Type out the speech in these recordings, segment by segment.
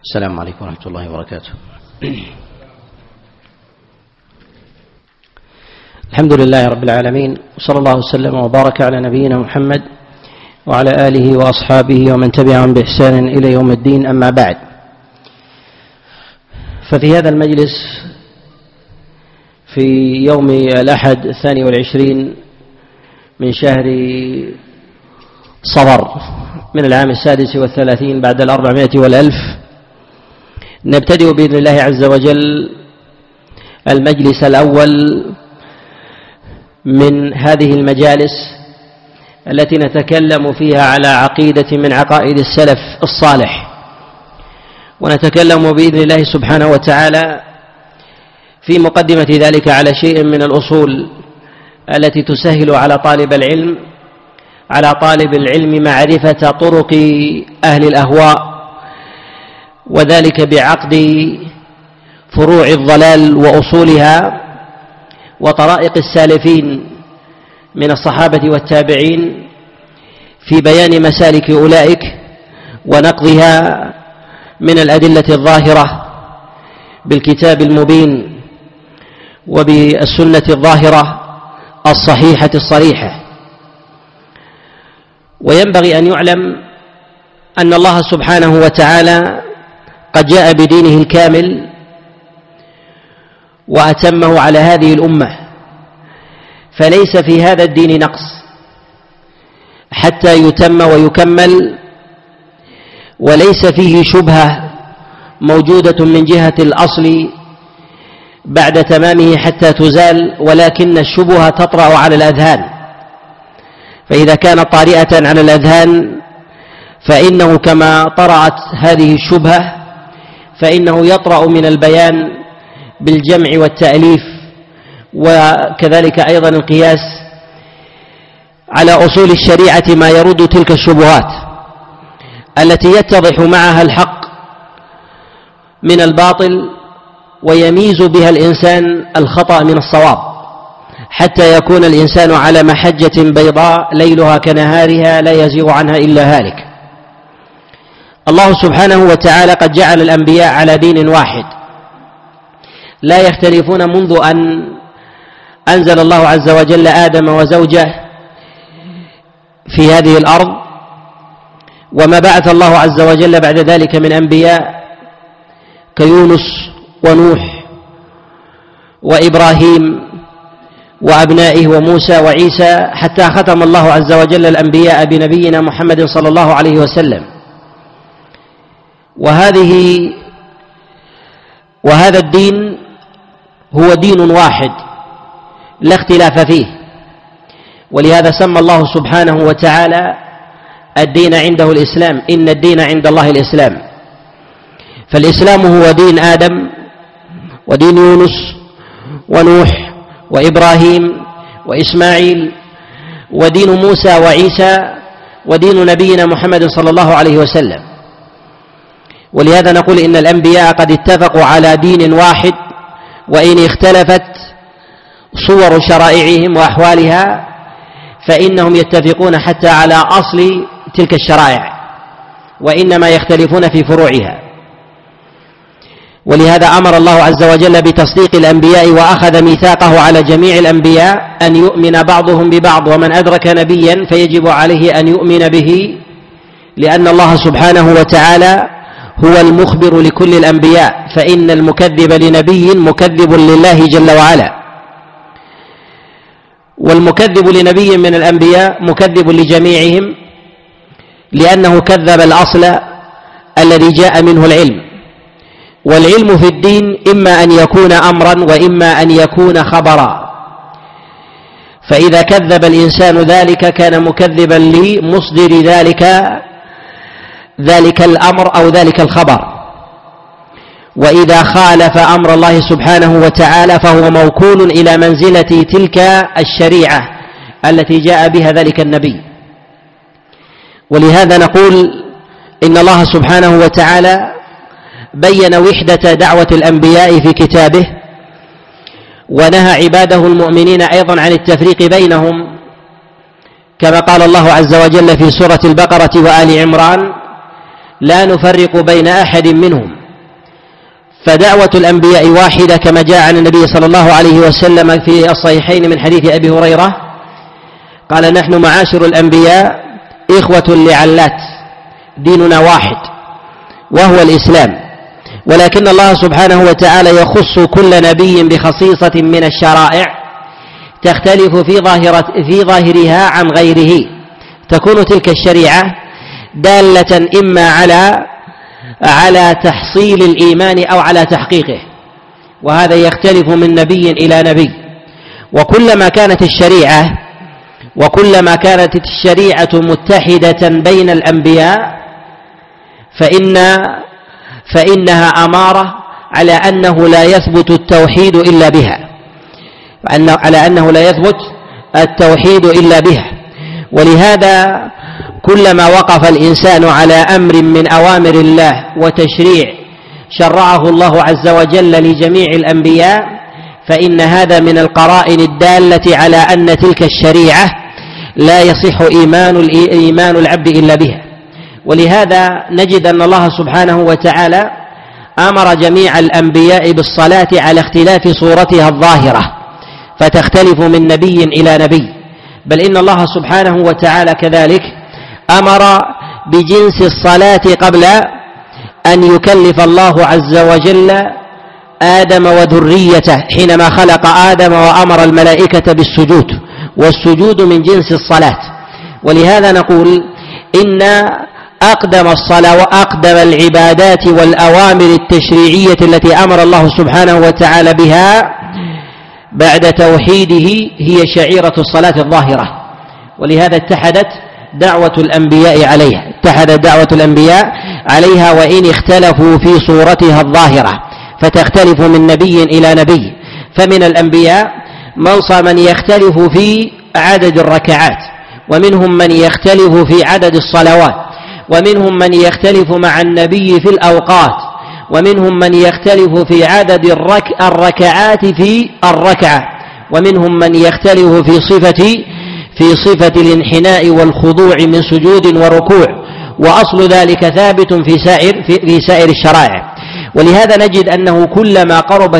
السلام عليكم ورحمة الله وبركاته. الحمد لله رب العالمين، وصلى الله وسلم وبارك على نبينا محمد وعلى آله وأصحابه ومن تبعهم بإحسان إلى يوم الدين. أما بعد، ففي هذا المجلس في يوم الأحد 22 من شهر صفر من العام 36 بعد 400 نبتدئ بإذن الله عز وجل المجلس الأول من هذه المجالس التي نتكلم فيها على عقيدة من عقائد السلف الصالح، ونتكلم بإذن الله سبحانه وتعالى في مقدمة ذلك على شيء من الأصول التي تسهل على طالب العلم معرفة طرق أهل الأهواء، وذلك بعقد فروع الضلال وأصولها وطرائق السالفين من الصحابة والتابعين في بيان مسالك أولئك ونقضها من الأدلة الظاهرة بالكتاب المبين وبالسنة الظاهرة الصحيحة الصريحة. وينبغي أن يعلم أن الله سبحانه وتعالى قد جاء بدينه الكامل وأتمه على هذه الأمة، فليس في هذا الدين نقص حتى يتم ويكمل، وليس فيه شبهة موجودة من جهة الأصل بعد تمامه حتى تزال، ولكن الشبهة تطرأ على الأذهان، فإذا كانت طارئة على الأذهان فإنه كما طرأت هذه الشبهة فإنه يطرأ من البيان بالجمع والتأليف، وكذلك أيضا القياس على أصول الشريعة ما يرد تلك الشبهات التي يتضح معها الحق من الباطل ويميز بها الإنسان الخطأ من الصواب، حتى يكون الإنسان على محجة بيضاء ليلها كنهارها لا يزيغ عنها إلا هالك. الله سبحانه وتعالى قد جعل الأنبياء على دين واحد لا يختلفون منذ أن أنزل الله عز وجل آدم وزوجه في هذه الأرض، وما بعث الله عز وجل بعد ذلك من أنبياء كيونس ونوح وإبراهيم وأبنائه وموسى وعيسى، حتى ختم الله عز وجل الأنبياء بنبينا محمد صلى الله عليه وسلم. وهذا الدين هو دين واحد لا اختلاف فيه، ولهذا سمى الله سبحانه وتعالى الدين عنده الإسلام، إن الدين عند الله الإسلام. فالإسلام هو دين آدم ودين يونس ونوح وإبراهيم وإسماعيل، ودين موسى وعيسى، ودين نبينا محمد صلى الله عليه وسلم. ولهذا نقول إن الأنبياء قد اتفقوا على دين واحد، وإن اختلفت صور شرائعهم وأحوالها فإنهم يتفقون حتى على أصل تلك الشرائع، وإنما يختلفون في فروعها. ولهذا أمر الله عز وجل بتصديق الأنبياء وأخذ ميثاقه على جميع الأنبياء أن يؤمن بعضهم ببعض، ومن أدرك نبيا فيجب عليه أن يؤمن به، لأن الله سبحانه وتعالى هو المخبر لكل الأنبياء، فإن المكذب لنبي مكذب لله جل وعلا، والمكذب لنبي من الأنبياء مكذب لجميعهم، لأنه كذب الأصل الذي جاء منه العلم. والعلم في الدين إما أن يكون أمرا وإما أن يكون خبرا، فإذا كذب الإنسان ذلك كان مكذبا لمصدر ذلك الأمر أو ذلك الخبر، وإذا خالف أمر الله سبحانه وتعالى فهو موكول إلى منزلة تلك الشريعة التي جاء بها ذلك النبي. ولهذا نقول إن الله سبحانه وتعالى بين وحدة دعوة الأنبياء في كتابه، ونهى عباده المؤمنين أيضا عن التفريق بينهم، كما قال الله عز وجل في سورة البقرة وآل عمران: لا نفرق بين أحد منهم، فدعوة الأنبياء واحدة كما جاء عن النبي صلى الله عليه وسلم في الصحيحين من حديث أبي هريرة قال: نحن معاشر الأنبياء إخوة لعلات، ديننا واحد وهو الإسلام، ولكن الله سبحانه وتعالى يخص كل نبي بخصيصة من الشرائع تختلف في ظاهرها عن غيره، تكون تلك الشريعة دالة إما على تحصيل الإيمان أو على تحقيقه، وهذا يختلف من نبي إلى نبي. وكلما كانت الشريعة متحدة بين الأنبياء فإنها أمارة على أنه لا يثبت التوحيد إلا بها، ولهذا كلما وقف الإنسان على أمر من أوامر الله وتشريع شرعه الله عز وجل لجميع الأنبياء فإن هذا من القرائن الدالة على أن تلك الشريعة لا يصح إيمان العبد إلا بها. ولهذا نجد أن الله سبحانه وتعالى أمر جميع الأنبياء بالصلاة على اختلاف صورتها الظاهرة، فتختلف من نبي إلى نبي، بل إن الله سبحانه وتعالى كذلك أمر بجنس الصلاة قبل أن يكلف الله عز وجل آدم وذريته حينما خلق آدم وأمر الملائكة بالسجود، والسجود من جنس الصلاة. ولهذا نقول إن أقدم الصلاة وأقدم العبادات والأوامر التشريعية التي أمر الله سبحانه وتعالى بها بعد توحيده هي شعيرة الصلاة الظاهرة، ولهذا اتحدت دعوة الأنبياء عليها وإن اختلفوا في صورتها الظاهرة، فتختلف من نبي إلى نبي. فمن الأنبياء من يختلف في عدد الركعات، ومنهم من يختلف في عدد الصلوات، ومنهم من يختلف مع النبي في الأوقات، ومنهم من يختلف في عدد الركعات في الركعة، ومنهم من يختلف في صفة الانحناء والخضوع من سجود وركوع، وأصل ذلك ثابت في سائر الشرائع. ولهذا نجد أنه كلما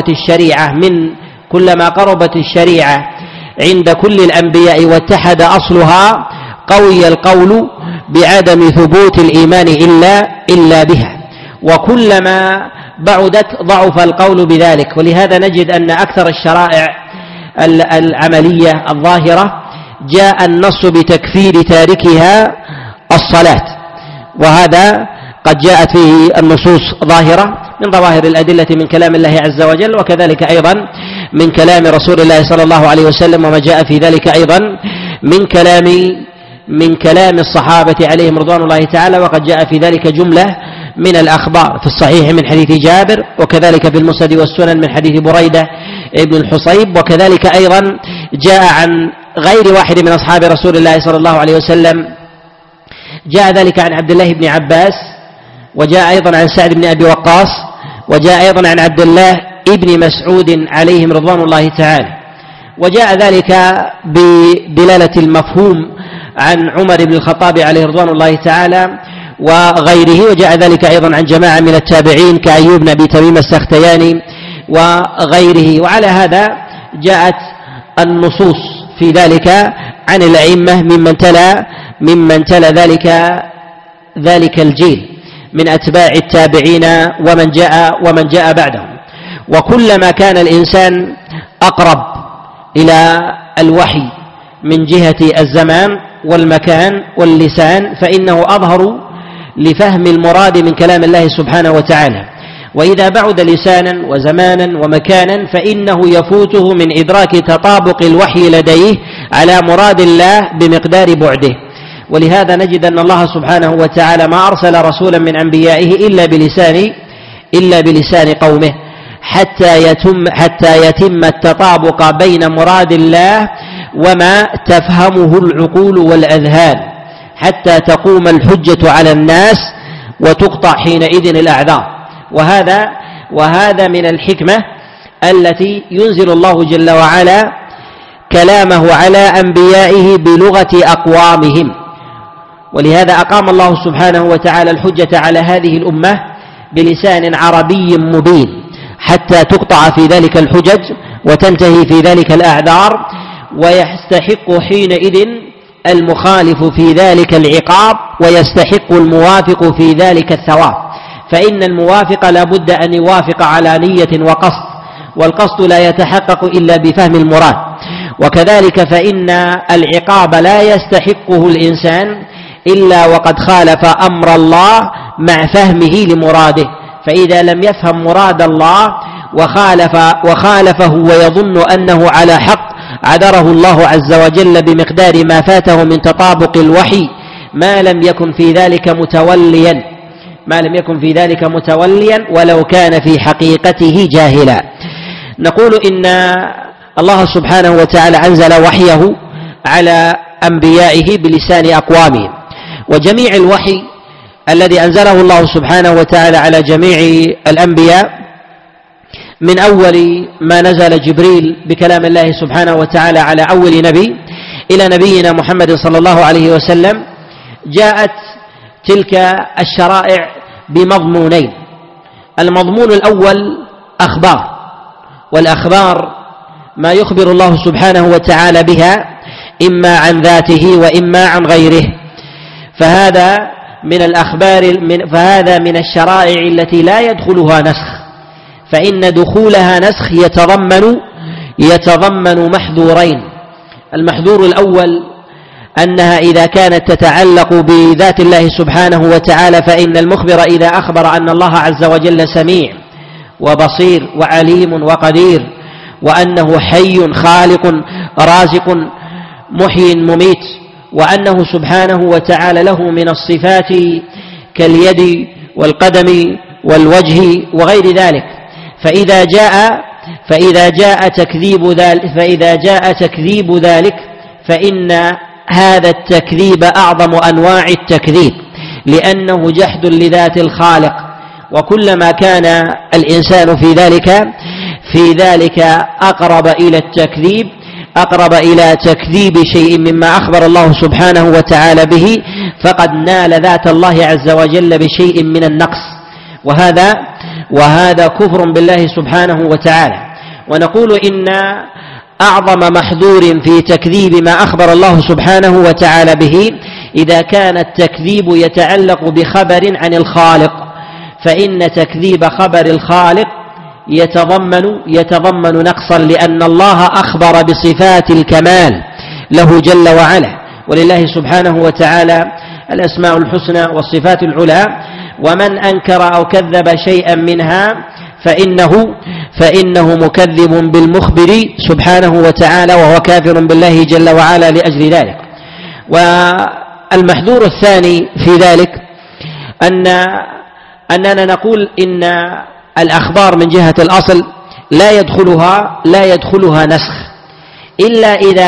قربت الشريعة عند كل الأنبياء واتحد أصلها قوي القول بعدم ثبوت الإيمان إلا بها، وكلما بعدت ضعف القول بذلك. ولهذا نجد أن أكثر الشرائع العملية الظاهرة جاء النص بتكفير تاركها الصلاة، وهذا قد جاءت فيه النصوص ظاهرة من ظواهر الأدلة من كلام الله عز وجل، وكذلك أيضا من كلام رسول الله صلى الله عليه وسلم، وما جاء في ذلك أيضا من كلام الصحابة عليهم رضوان الله تعالى، وقد جاء في ذلك جملة من الأخبار في الصحيح من حديث جابر، وكذلك في المسند والسنن من حديث بريدة ابن الحصيب، وكذلك أيضا جاء عن غير واحد من أصحاب رسول الله صلى الله عليه وسلم، جاء ذلك عن عبد الله بن عباس، وجاء أيضا عن سعد بن أبي وقاص، وجاء أيضا عن عبد الله ابن مسعود عليهم رضوان الله تعالى، وجاء ذلك بدلالة المفهوم عن عمر بن الخطاب عليه رضوان الله تعالى وغيره، وجاء ذلك أيضا عن جماعة من التابعين كأيوب بن أبي تميم السختياني وغيره. وعلى هذا جاءت النصوص في ذلك عن الأئمة ممن تلا ذلك الجيل من أتباع التابعين ومن جاء بعدهم. وكلما كان الإنسان أقرب إلى الوحي من جهة الزمان والمكان واللسان فإنه أظهر لفهم المراد من كلام الله سبحانه وتعالى، وإذا بعد لسانا وزمانا ومكانا فإنه يفوته من إدراك تطابق الوحي لديه على مراد الله بمقدار بعده. ولهذا نجد أن الله سبحانه وتعالى ما أرسل رسولا من أنبيائه إلا بلسان قومه حتى يتم التطابق بين مراد الله وما تفهمه العقول والأذهان، حتى تقوم الحجة على الناس وتقطع حينئذ الأعذار. وهذا من الحكمة التي ينزل الله جل وعلا كلامه على أنبيائه بلغة أقوامهم، ولهذا أقام الله سبحانه وتعالى الحجة على هذه الأمة بلسان عربي مبين حتى تقطع في ذلك الحجج وتنتهي في ذلك الأعذار، ويستحق حينئذ المخالف في ذلك العقاب ويستحق الموافق في ذلك الثواب، فإن الموافق لا بد أن يوافق على نية وقصد، والقصد لا يتحقق إلا بفهم المراد. وكذلك فإن العقاب لا يستحقه الإنسان إلا وقد خالف أمر الله مع فهمه لمراده، فإذا لم يفهم مراد الله وخالفه ويظن أنه على حق عذره الله عز وجل بمقدار ما فاته من تطابق الوحي ما لم يكن في ذلك متوليا ولو كان في حقيقته جاهلا. نقول إن الله سبحانه وتعالى أنزل وحيه على أنبيائه بلسان أقوامهم، وجميع الوحي الذي أنزله الله سبحانه وتعالى على جميع الأنبياء من أول ما نزل جبريل بكلام الله سبحانه وتعالى على أول نبي إلى نبينا محمد صلى الله عليه وسلم، جاءت تلك الشرائع بمضمونين. المضمون الأول أخبار، والأخبار ما يخبر الله سبحانه وتعالى بها إما عن ذاته وإما عن غيره، فهذا من الأخبار فهذا من الشرائع التي لا يدخلها نسخ، فإن دخولها نسخ يتضمن محذورين. المحذور الأول أنها إذا كانت تتعلق بذات الله سبحانه وتعالى فإن المخبر إذا أخبر أن الله عز وجل سميع وبصير وعليم وقدير، وأنه حي خالق رازق محيي مميت، وأنه سبحانه وتعالى له من الصفات كاليد والقدم والوجه وغير ذلك، فإذا جاء تكذيب ذلك فإن هذا التكذيب أعظم أنواع التكذيب، لأنه جحد لذات الخالق، وكلما كان الإنسان في ذلك أقرب إلى تكذيب شيء مما أخبر الله سبحانه وتعالى به، فقد نال ذات الله عز وجل بشيء من النقص، وهذا كفر بالله سبحانه وتعالى. ونقول إن أعظم محذور في تكذيب ما أخبر الله سبحانه وتعالى به إذا كان التكذيب يتعلق بخبر عن الخالق، فإن تكذيب خبر الخالق يتضمن نقصا، لأن الله أخبر بصفات الكمال له جل وعلا، ولله سبحانه وتعالى الأسماء الحسنى والصفات العلى، ومن أنكر أو كذب شيئا منها فإنه مكذب بالمخبر سبحانه وتعالى، وهو كافر بالله جل وعلا لأجل ذلك. والمحذور الثاني في ذلك أننا نقول إن الأخبار من جهة الأصل لا يدخلها نسخ إلا إذا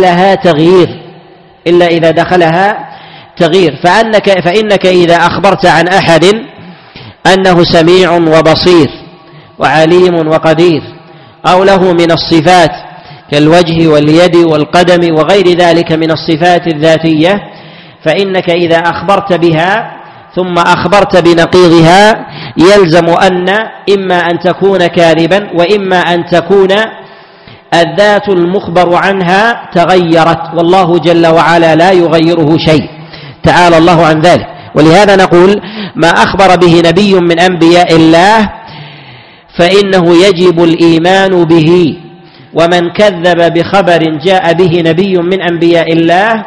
دخلها تغيير، فإنك إذا أخبرت عن أحد أنه سميع وبصير وعليم وقدير أو له من الصفات كالوجه واليد والقدم وغير ذلك من الصفات الذاتية، فإنك إذا أخبرت بها ثم أخبرت بنقيضها يلزم أن إما أن تكون كاذبا وإما أن تكون الذات المخبر عنها تغيرت، والله جل وعلا لا يغيره شيء، تعالى الله عن ذلك. ولهذا نقول ما أخبر به نبي من أنبياء الله فإنه يجب الإيمان به، ومن كذب بخبر جاء به نبي من أنبياء الله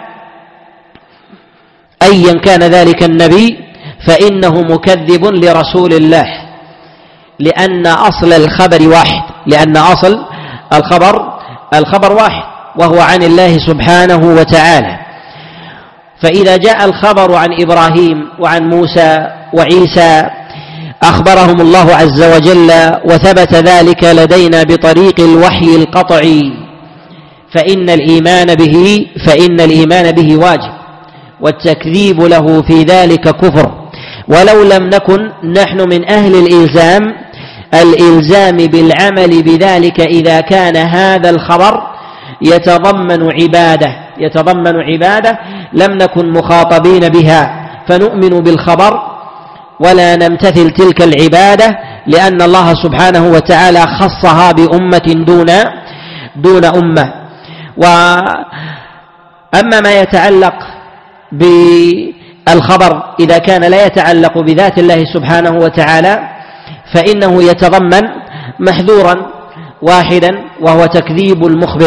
أيا كان ذلك النبي فإنه مكذب لرسول الله، لأن أصل الخبر واحد، لأن أصل الخبر واحد وهو عن الله سبحانه وتعالى. فإذا جاء الخبر عن إبراهيم وعن موسى وعيسى أخبرهم الله عز وجل وثبت ذلك لدينا بطريق الوحي القطعي، فإن الإيمان به واجب، والتكذيب له في ذلك كفر، ولو لم نكن نحن من أهل الإلزام بالعمل بذلك إذا كان هذا الخبر يتضمن عبادة لم نكن مخاطبين بها فنؤمن بالخبر ولا نمتثل تلك العبادة، لأن الله سبحانه وتعالى خصها بأمة دون أمة. وأما ما يتعلق بالخبر إذا كان لا يتعلق بذات الله سبحانه وتعالى فإنه يتضمن محذورا واحدا، وهو تكذيب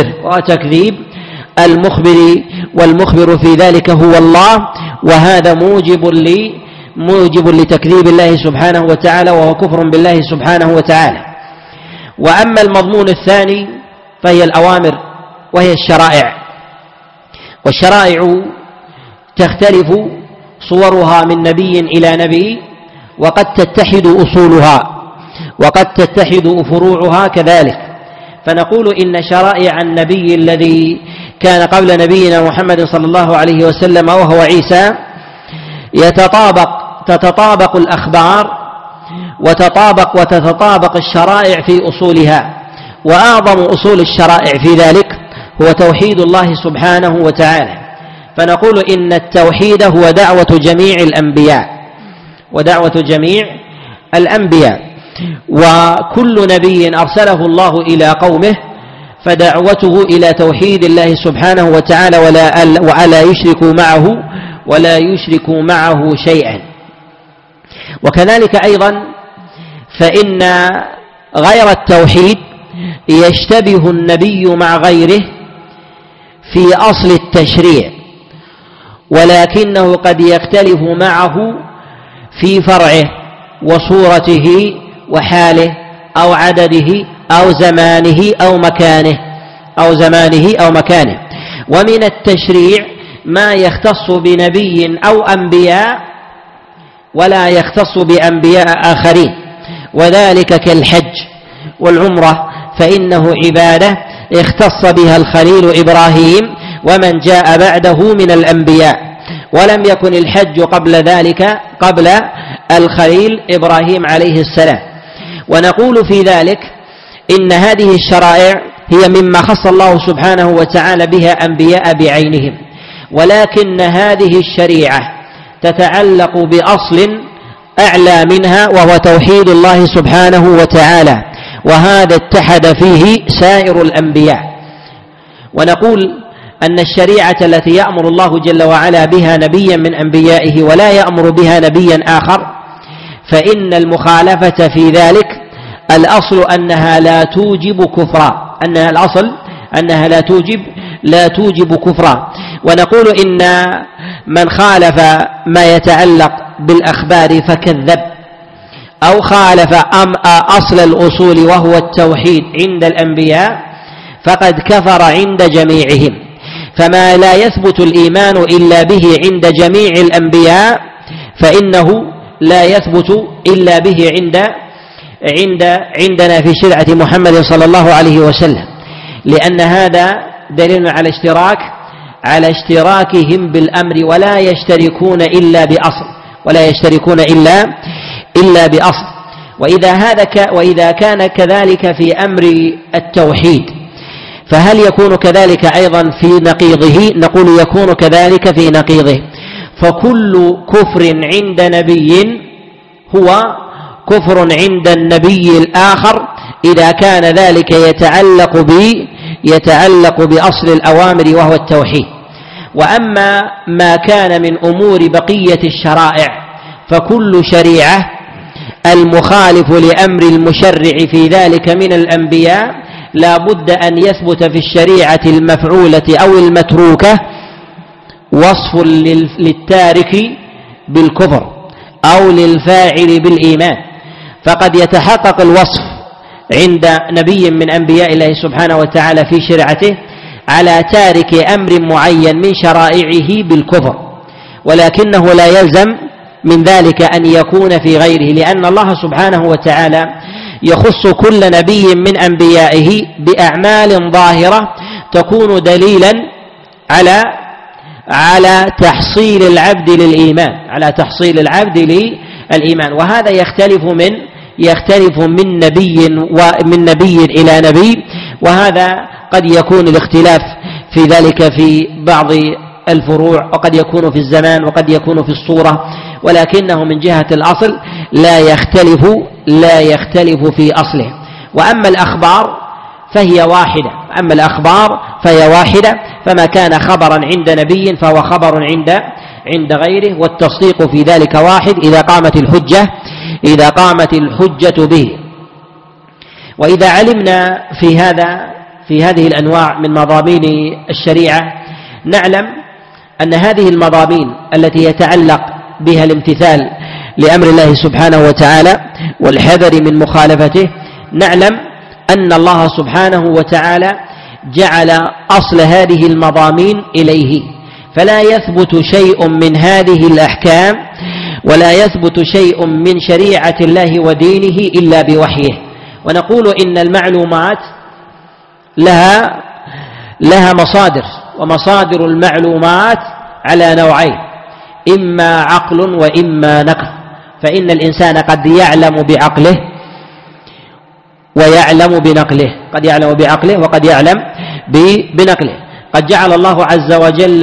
المخبر، والمخبر في ذلك هو الله، وهذا موجب لتكذيب الله سبحانه وتعالى، وهو كفر بالله سبحانه وتعالى. وأما المضمون الثاني فهي الأوامر وهي الشرائع، والشرائع تختلف صورها من نبي إلى نبي، وقد تتحد أصولها وقد تتحد فروعها كذلك. فنقول إن شرائع النبي الذي كان قبل نبينا محمد صلى الله عليه وسلم وهو عيسى تتطابق الأخبار وتتطابق الشرائع في أصولها، وأعظم أصول الشرائع في ذلك هو توحيد الله سبحانه وتعالى. فنقول إن التوحيد هو دعوة جميع الأنبياء، وكل نبي أرسله الله إلى قومه فدعوته إلى توحيد الله سبحانه وتعالى ولا يشركوا معه شيئا. وكذلك أيضا فإن غير التوحيد يشتبه النبي مع غيره في أصل التشريع، ولكنه قد يختلف معه في فرعه وصورته وحاله أو عدده أو زمانه أو مكانه. ومن التشريع ما يختص بنبي أو أنبياء ولا يختص بأنبياء آخرين، وذلك كالحج والعمرة، فإنه عبادة اختص بها الخليل إبراهيم ومن جاء بعده من الأنبياء، ولم يكن الحج قبل الخليل إبراهيم عليه السلام. ونقول في ذلك إن هذه الشرائع هي مما خص الله سبحانه وتعالى بها أنبياء بعينهم، ولكن هذه الشريعة تتعلق بأصل أعلى منها وهو توحيد الله سبحانه وتعالى، وهذا اتحد فيه سائر الأنبياء. ونقول أن الشريعة التي يأمر الله جل وعلا بها نبيا من أنبيائه ولا يأمر بها نبيا آخر، فإن المخالفة في ذلك الأصل أنها لا توجب كفرا، لا توجب كفرا. ونقول إن من خالف ما يتعلق بالأخبار فكذب، أو خالف أصل الأصول وهو التوحيد عند الأنبياء فقد كفر عند جميعهم. فما لا يثبت الإيمان إلا به عند جميع الأنبياء فإنه لا يثبت إلا به عندنا في شريعة محمد صلى الله عليه وسلم، لأن هذا دليل على اشتراكهم بالأمر ولا يشتركون إلا بأصل. وإذا كان كذلك في أمر التوحيد فهل يكون كذلك أيضا في نقيضه؟ نقول يكون كذلك في نقيضه. فكل كفر عند نبي هو كفر عند النبي الآخر إذا كان ذلك يتعلق بأصل الأوامر وهو التوحيد. وأما ما كان من أمور بقية الشرائع فكل شريعة المخالف لأمر المشرع في ذلك من الأنبياء لا بد أن يثبت في الشريعة المفعولة أو المتروكة وصف للتارك بالكفر أو للفاعل بالإيمان، فقد يتحقق الوصف عند نبي من أنبياء الله سبحانه وتعالى في شريعته على تارك أمر معين من شرائعه بالكفر، ولكنه لا يلزم من ذلك أن يكون في غيره، لأن الله سبحانه وتعالى يخص كل نبي من أنبيائه بأعمال ظاهرة تكون دليلا على تحصيل العبد للإيمان، وهذا يختلف من نبي إلى نبي، وهذا قد يكون الاختلاف في ذلك في بعض الفروع، وقد يكون في الزمان، وقد يكون في الصورة، ولكنه من جهة الأصل لا يختلف في أصله. وأما الأخبار فهي واحدة، فما كان خبرا عند نبي فهو خبر عند غيره، والتصديق في ذلك واحد إذا قامت الحجة به. وإذا علمنا في هذه الأنواع من مضامين الشريعة، نعلم أن هذه المضامين التي يتعلق بها الامتثال لأمر الله سبحانه وتعالى والحذر من مخالفته، نعلم أن الله سبحانه وتعالى جعل أصل هذه المضامين إليه، فلا يثبت شيء من هذه الأحكام ولا يثبت شيء من شريعة الله ودينه إلا بوحيه. ونقول إن المعلومات لها مصادر، ومصادر المعلومات على نوعين: إما عقل وإما نقل. فإن الإنسان قد يعلم بعقله ويعلم بنقله، قد يعلم بعقله وقد يعلم بنقله. قد جعل الله عز وجل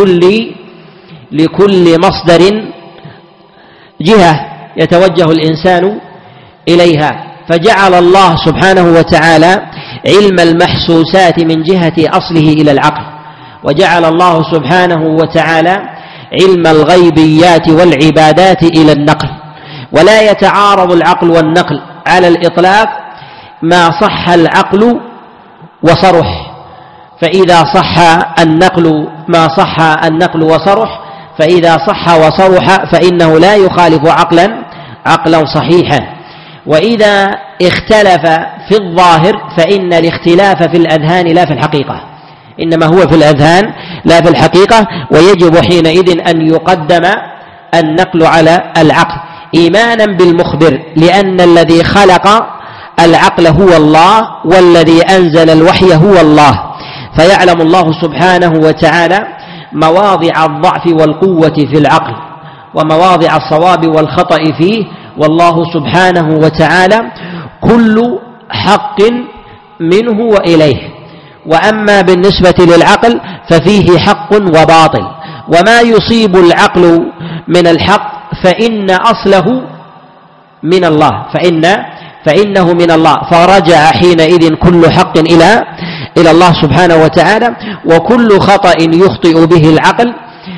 لكل مصدر جهة يتوجه الإنسان إليها، فجعل الله سبحانه وتعالى علم المحسوسات من جهة أصله إلى العقل، وجعل الله سبحانه وتعالى علم الغيبيات والعبادات إلى النقل. ولا يتعارض العقل والنقل على الإطلاق ما صح العقل وصرح، فإذا صح النقل ما صح النقل وصرح، فإذا صح وصرح فإنه لا يخالف عقلا صحيحا. وإذا اختلف في الظاهر فإن الاختلاف في الأذهان لا في الحقيقة، إنما هو في الأذهان لا في الحقيقة، ويجب حينئذ أن يقدم النقل على العقل إيمانا بالمخبر، لأن الذي خلق العقل هو الله، والذي أنزل الوحي هو الله، فيعلم الله سبحانه وتعالى مواضع الضعف والقوة في العقل ومواضع الصواب والخطأ فيه، والله سبحانه وتعالى كل حق منه وإليه. وأما بالنسبة للعقل ففيه حق وباطل، وما يصيب العقل من الحق فإن أصله من الله، فإنه من الله، فرجع حينئذ كل حق إلى الله سبحانه وتعالى. وكل خطأ يخطئ به العقل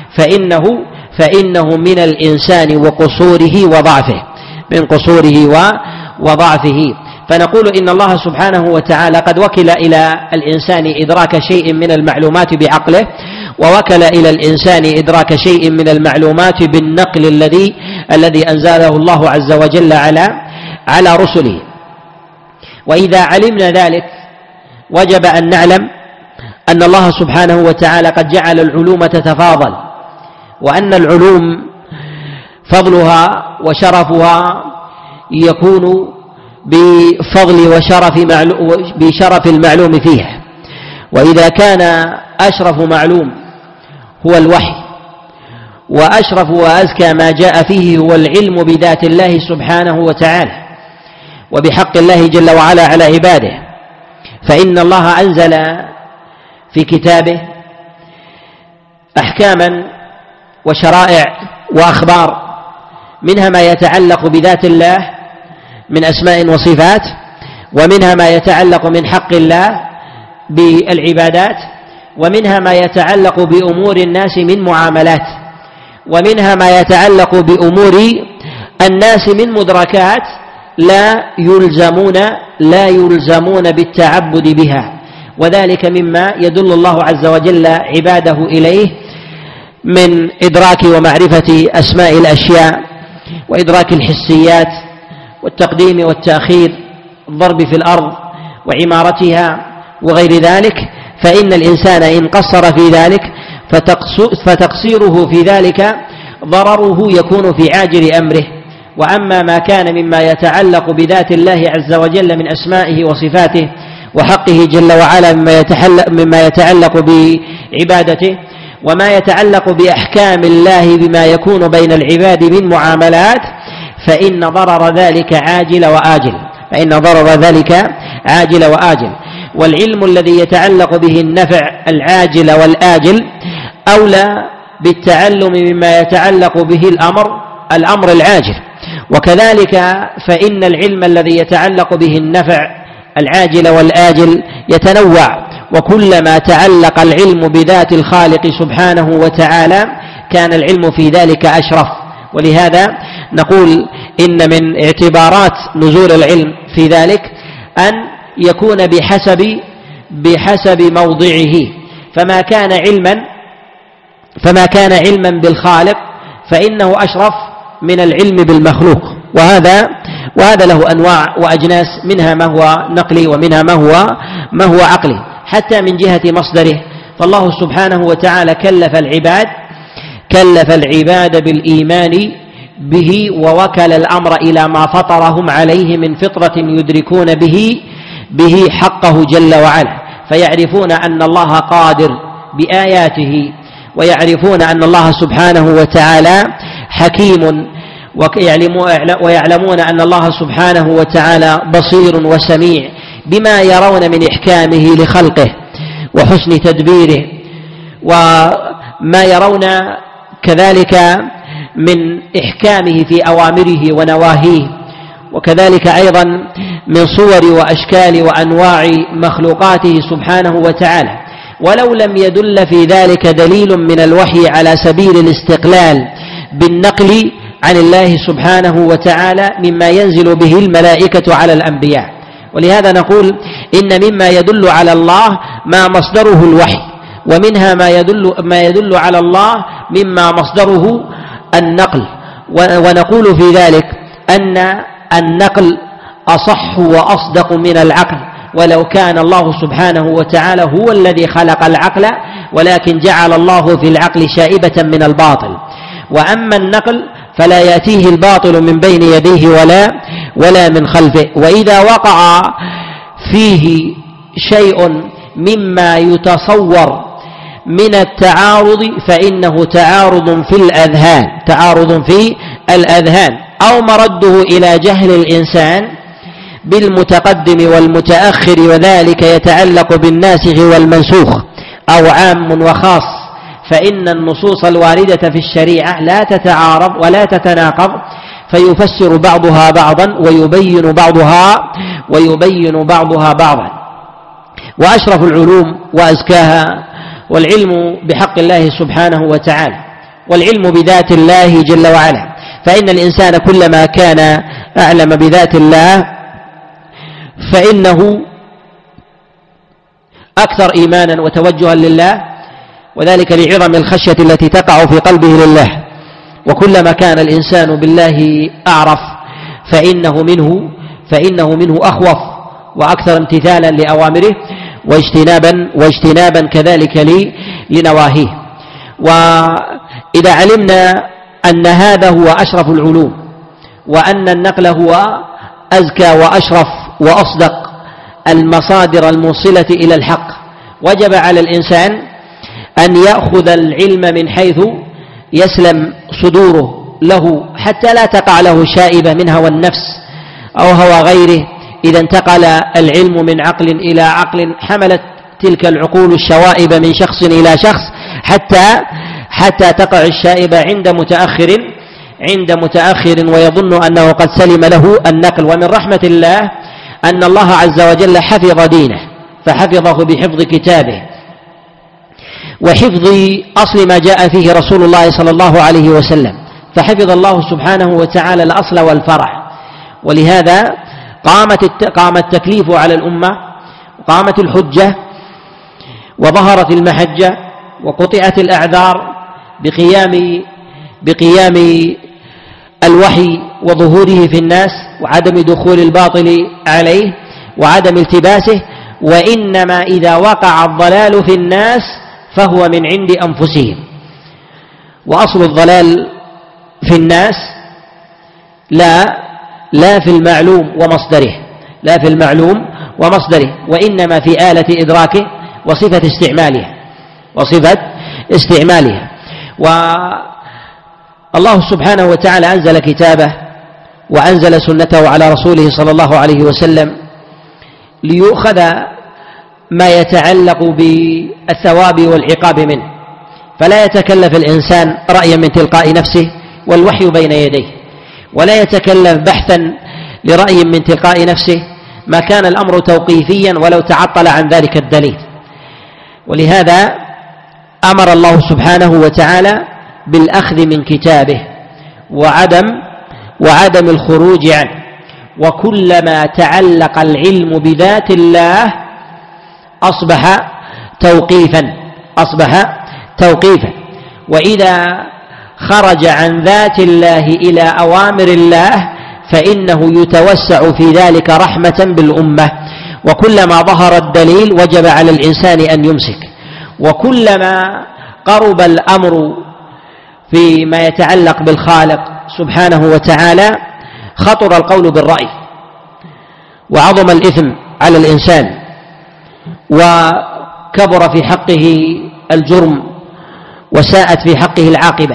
فإنه من الإنسان وقصوره وضعفه، من قصوره وضعفه. فنقول إن الله سبحانه وتعالى قد وكل إلى الإنسان إدراك شيء من المعلومات بعقله، ووكل إلى الإنسان إدراك شيء من المعلومات بالنقل الذي أنزله الله عز وجل على رسله. وإذا علمنا ذلك وجب أن نعلم أن الله سبحانه وتعالى قد جعل العلوم تتفاضل، وأن العلوم فضلها وشرفها يكون بشرف المعلوم فيها. وإذا كان أشرف معلوم هو الوحي، وأشرف وأزكى ما جاء فيه هو العلم بذات الله سبحانه وتعالى وبحق الله جل وعلا على عباده، فإن الله أنزل في كتابه أحكاما وشرائع وأخبار، منها ما يتعلق بذات الله من أسماء وصفات، ومنها ما يتعلق من حق الله بالعبادات، ومنها ما يتعلق بأمور الناس من معاملات، ومنها ما يتعلق بأمور الناس من مدركات لا يلزمون بالتعبد بها، وذلك مما يدل الله عز وجل عباده إليه من إدراك ومعرفة أسماء الأشياء، وإدراك الحسيات، والتقديم والتأخير، الضرب في الأرض وعمارتها وغير ذلك. فإن الإنسان إن قصر في ذلك فتقصيره في ذلك ضرره يكون في عاجل أمره. وأما ما كان مما يتعلق بذات الله عز وجل من أسمائه وصفاته وحقه جل وعلا مما يتعلق بعبادته، وما يتعلق بأحكام الله بما يكون بين العباد من معاملات، فإن ضرر ذلك عاجل وآجل. والعلم الذي يتعلق به النفع العاجل والآجل أولى بالتعلم مما يتعلق به الأمر العاجل. وكذلك فإن العلم الذي يتعلق به النفع العاجل والآجل يتنوع، وكلما تعلق العلم بذات الخالق سبحانه وتعالى كان العلم في ذلك أشرف. ولهذا نقول إن من اعتبارات نزول العلم في ذلك أن يكون بحسب موضعه، فما كان علما بالخالق فإنه أشرف من العلم بالمخلوق، وهذا له أنواع وأجناس، منها ما هو نقلي ومنها ما هو عقلي. حتى من جهة مصدره فالله سبحانه وتعالى كلف العباد بالإيمان به، ووكل الأمر إلى ما فطرهم عليه من فطرة يدركون به حقه جل وعلا، فيعرفون أن الله قادر بآياته، ويعرفون أن الله سبحانه وتعالى حكيم، ويعلمون أن الله سبحانه وتعالى بصير وسميع بما يرون من إحكامه لخلقه وحسن تدبيره، وما يرون كذلك من إحكامه في أوامره ونواهيه، وكذلك أيضا من صور وأشكال وأنواع مخلوقاته سبحانه وتعالى. ولو لم يدل في ذلك دليل من الوحي على سبيل الاستقلال بالنقل عن الله سبحانه وتعالى مما ينزل به الملائكة على الأنبياء. ولهذا نقول إن مما يدل على الله ما مصدره الوحي، ومنها ما يدل على الله مما مصدره النقل. ونقول في ذلك أن النقل أصح وأصدق من العقل، ولو كان الله سبحانه وتعالى هو الذي خلق العقل، ولكن جعل الله في العقل شائبة من الباطل. وأما النقل فلا يأتيه الباطل من بين يديه ولا من خلفه، وإذا وقع فيه شيء مما يتصور من التعارض فإنه تعارض في الأذهان، أو مرده إلى جهل الإنسان بالمتقدم والمتأخر، وذلك يتعلق بالناسخ والمنسوخ أو عام وخاص، فإن النصوص الواردة في الشريعة لا تتعارض ولا تتناقض، فيفسر بعضها بعضا ويبين بعضها بعضا. وأشرف العلوم وأزكاها والعلم بحق الله سبحانه وتعالى، والعلم بذات الله جل وعلا، فإن الإنسان كلما كان أعلم بذات الله فإنه أكثر إيمانا وتوجها لله، وذلك لعظم الخشية التي تقع في قلبه لله. وكلما كان الإنسان بالله أعرف فإنه منه أخوف وأكثر امتثالا لأوامره واجتنابا كذلك لنواهيه. وإذا علمنا أن هذا هو أشرف العلوم، وأن النقل هو أزكى وأشرف وأصدق المصادر الموصلة إلى الحق، وجب على الإنسان أن يأخذ العلم من حيث يسلم صدوره له، حتى لا تقع له شائبة من هوى النفس أو هوى غيره. إذا انتقل العلم من عقل إلى عقل حملت تلك العقول الشوائب من شخص إلى شخص حتى تقع الشائبة عند متأخر ويظن أنه قد سلم له النقل. ومن رحمة الله أن الله عز وجل حفظ دينه، فحفظه بحفظ كتابه وحفظ أصل ما جاء فيه رسول الله صلى الله عليه وسلم، فحفظ الله سبحانه وتعالى الأصل والفرع. ولهذا قام التكليف على الأمة، وقامت الحجة، وظهرت المحجة، وقطعت الأعذار بقيام الوحي وظهوره في الناس، وعدم دخول الباطل عليه وعدم التباسه. وإنما إذا وقع الضلال في الناس فهو من عند أنفسهم، وأصل الضلال في الناس لا في المعلوم ومصدره، وإنما في آلة إدراكه وصفة استعمالها. والله سبحانه وتعالى أنزل كتابه وأنزل سنته على رسوله صلى الله عليه وسلم ليؤخذ ما يتعلق بالثواب والعقاب منه، فلا يتكلف الإنسان رأيا من تلقاء نفسه والوحي بين يديه، ولا يتكلف بحثا لرأي من تلقاء نفسه ما كان الأمر توقيفيا ولو تعطل عن ذلك الدليل. ولهذا أمر الله سبحانه وتعالى بالأخذ من كتابه وعدم الخروج عنه، وكلما تعلق العلم بذات الله أصبح توقيفا، وإذا خرج عن ذات الله إلى أوامر الله فإنه يتوسع في ذلك رحمة بالأمة. وكلما ظهر الدليل وجب على الإنسان أن يمسك، وكلما قرب الأمر فيما يتعلق بالخالق سبحانه وتعالى خطر القول بالرأي، وعظم الإثم على الإنسان، وكبر في حقه الجرم، وساءت في حقه العاقبة.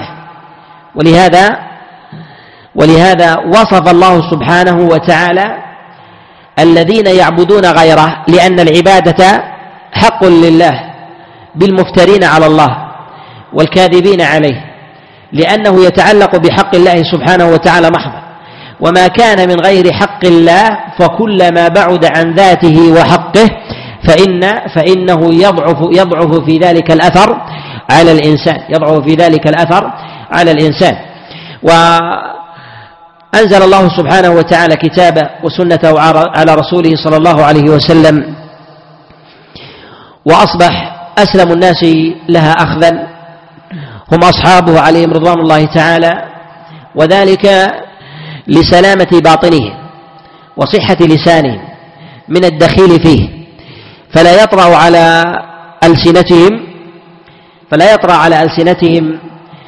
ولهذا وصف الله سبحانه وتعالى الذين يعبدون غيره، لأن العبادة حق لله بالمفترين على الله والكاذبين عليه، لأنه يتعلق بحق الله سبحانه وتعالى محضا، وما كان من غير حق الله فكلما بعد عن ذاته وحقه فإنه يضعف في ذلك الأثر على الإنسان. وأنزل الله سبحانه وتعالى كتابه وسنته على رسوله صلى الله عليه وسلم، وأصبح أسلم الناس لها أخذا هم أصحابه عليهم رضوان الله تعالى، وذلك لسلامة باطنهم وصحة لسانهم من الدخيل فيه، فلا يطرأ على ألسنتهم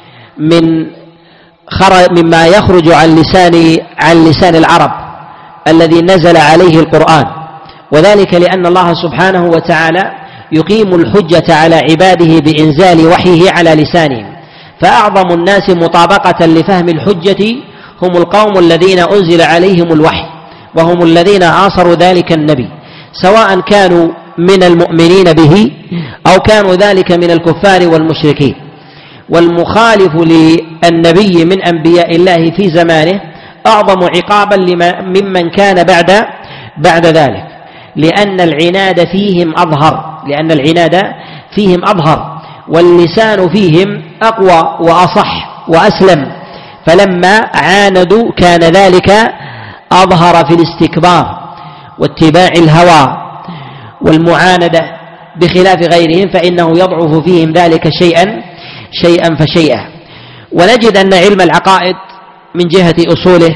مما يخرج عن لسان العرب الذي نزل عليه القرآن، وذلك لأن الله سبحانه وتعالى يقيم الحجة على عباده بإنزال وحيه على لسانهم، فأعظم الناس مطابقة لفهم الحجة هم القوم الذين أنزل عليهم الوحي، وهم الذين عاصروا ذلك النبي، سواء كانوا من المؤمنين به أو كانوا ذلك من الكفار والمشركين. والمخالف للنبي من أنبياء الله في زمانه أعظم عقابا ممن كان بعد ذلك، لأن العناد فيهم أظهر واللسان فيهم أقوى وأصح وأسلم، فلما عاندوا كان ذلك أظهر في الاستكبار واتباع الهوى والمعاندة، بخلاف غيرهم فإنه يضعف فيهم ذلك شيئا فشيئا. ونجد أن علم العقائد من جهة أصوله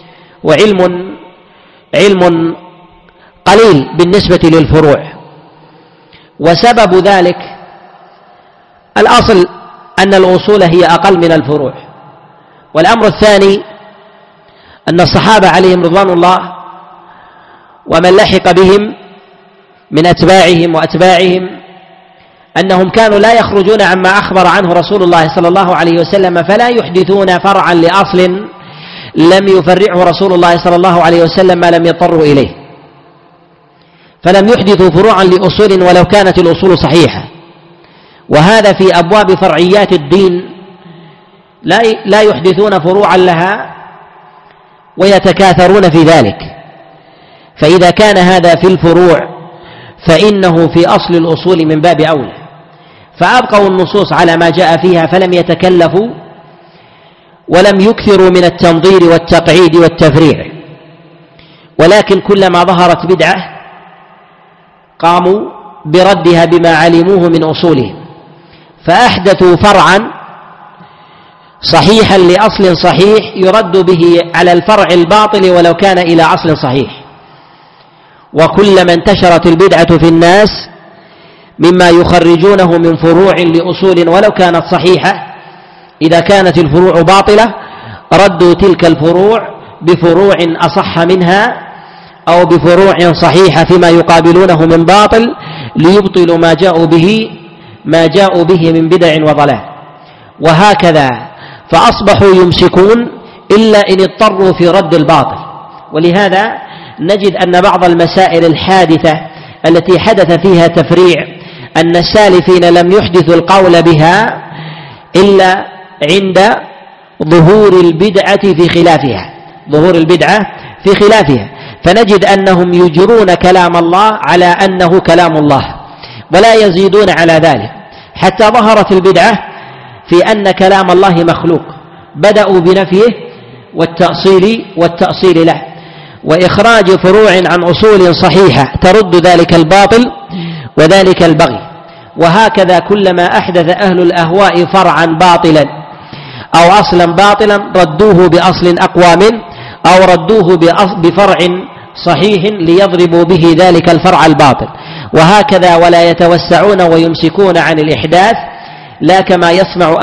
علم قليل بالنسبة للفروع، وسبب ذلك الأصل أن الأصول هي أقل من الفروع. والأمر الثاني أن الصحابة عليهم رضوان الله ومن لحق بهم من أتباعهم وأتباعهم أنهم كانوا لا يخرجون عما أخبر عنه رسول الله صلى الله عليه وسلم، فلا يحدثون فرعا لأصل لم يفرعه رسول الله صلى الله عليه وسلم ما لم يضطروا إليه، فلم يحدثوا فروعا لأصول ولو كانت الأصول صحيحة. وهذا في أبواب فرعيات الدين لا يحدثون فروعا لها ويتكاثرون في ذلك، فإذا كان هذا في الفروع فإنه في أصل الأصول من باب أولى، فأبقوا النصوص على ما جاء فيها فلم يتكلفوا ولم يكثروا من التنظير والتقعيد والتفريع، ولكن كلما ظهرت بدعة قاموا بردها بما علموه من أصولهم، فأحدثوا فرعا صحيحا لأصل صحيح يرد به على الفرع الباطل ولو كان إلى أصل صحيح. وكلما انتشرت البدعة في الناس مما يخرجونه من فروع لأصول ولو كانت صحيحة، إذا كانت الفروع باطلة ردوا تلك الفروع بفروع أصح منها أو بفروع صحيحة فيما يقابلونه من باطل ليبطلوا ما جاءوا به من بدع وضلال، وهكذا فأصبحوا يمسكون إلا إن اضطروا في رد الباطل. ولهذا نجد أن بعض المسائل الحادثة التي حدث فيها تفريع أن السالفين لم يحدثوا القول بها إلا عند ظهور البدعة في خلافها، ظهور البدعة في خلافها، فنجد أنهم يجرون كلام الله على أنه كلام الله ولا يزيدون على ذلك، حتى ظهرت البدعة في أن كلام الله مخلوق، بدأوا بنفيه والتأصيل له، وإخراج فروع عن أصول صحيحة ترد ذلك الباطل وذلك البغي. وهكذا كلما أحدث أهل الأهواء فرعا باطلا أو أصلا باطلا ردوه بأصل أقوى منه، أو ردوه بفرع صحيح ليضربوا به ذلك الفرع الباطل. وهكذا ولا يتوسعون ويمسكون عن الإحداث لا كما يصنع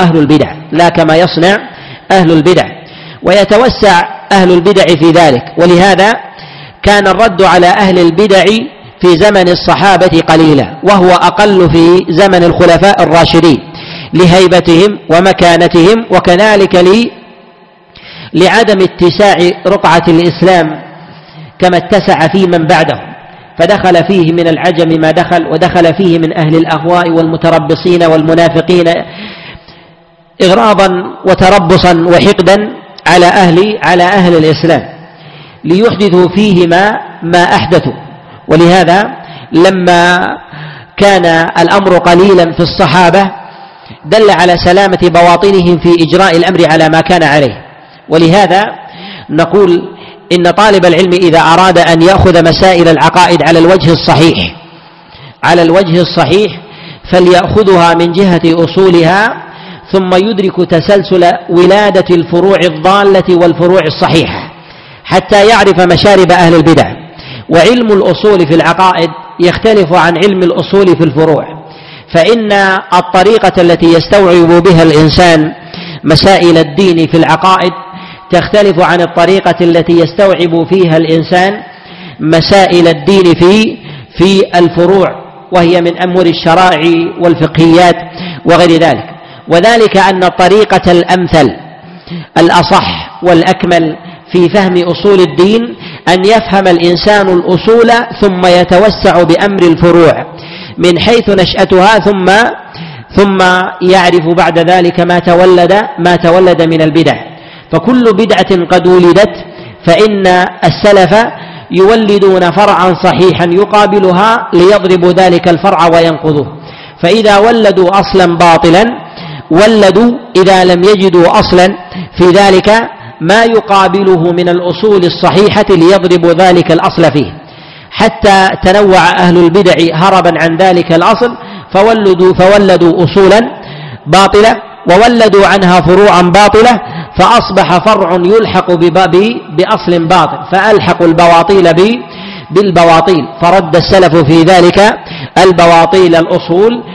أهل البدع، ويتوسع أهل البدع في ذلك. ولهذا كان الرد على أهل البدع في زمن الصحابة قليلا، وهو أقل في زمن الخلفاء الراشدين لهيبتهم ومكانتهم، وكذلك لعدم اتساع رقعة الإسلام كما اتسع في من بعدهم، فدخل فيه من العجم ما دخل، ودخل فيه من أهل الأهواء والمتربصين والمنافقين إغراضا وتربصا وحقدا على أهل الإسلام ليحدثوا فيه ما أحدثوا. ولهذا لما كان الأمر قليلا في الصحابة دل على سلامة بواطنهم في إجراء الأمر على ما كان عليه. ولهذا نقول إن طالب العلم إذا أراد أن يأخذ مسائل العقائد على الوجه الصحيح فليأخذها من جهة أصولها، ثم يدرك تسلسل ولادة الفروع الضالة والفروع الصحيحة حتى يعرف مشارب أهل البدع. وعلم الأصول في العقائد يختلف عن علم الأصول في الفروع، فإن الطريقة التي يستوعب بها الإنسان مسائل الدين في العقائد تختلف عن الطريقة التي يستوعب فيها الإنسان مسائل الدين في الفروع، وهي من أمور الشرائع والفقهيات وغير ذلك. وذلك أن الطريقة الأمثل الأصح والأكمل في فهم أصول الدين أن يفهم الإنسان الأصول ثم يتوسع بأمر الفروع من حيث نشأتها، ثم يعرف بعد ذلك ما تولد من البدع. فكل بدعة قد ولدت فإن السلف يولدون فرعا صحيحا يقابلها ليضربوا ذلك الفرع وينقضوه. فإذا ولدوا أصلا باطلا ولدوا إذا لم يجدوا أصلا في ذلك ما يقابله من الأصول الصحيحة ليضربوا ذلك الأصل فيه، حتى تنوع أهل البدع هربا عن ذلك الأصل فولدوا أصولا باطلة وولدوا عنها فروعا باطلة، فأصبح فرع يلحق بأصل باطل، فألحقوا البواطيل بالبواطيل، فرد السلف في ذلك البواطيل الأصول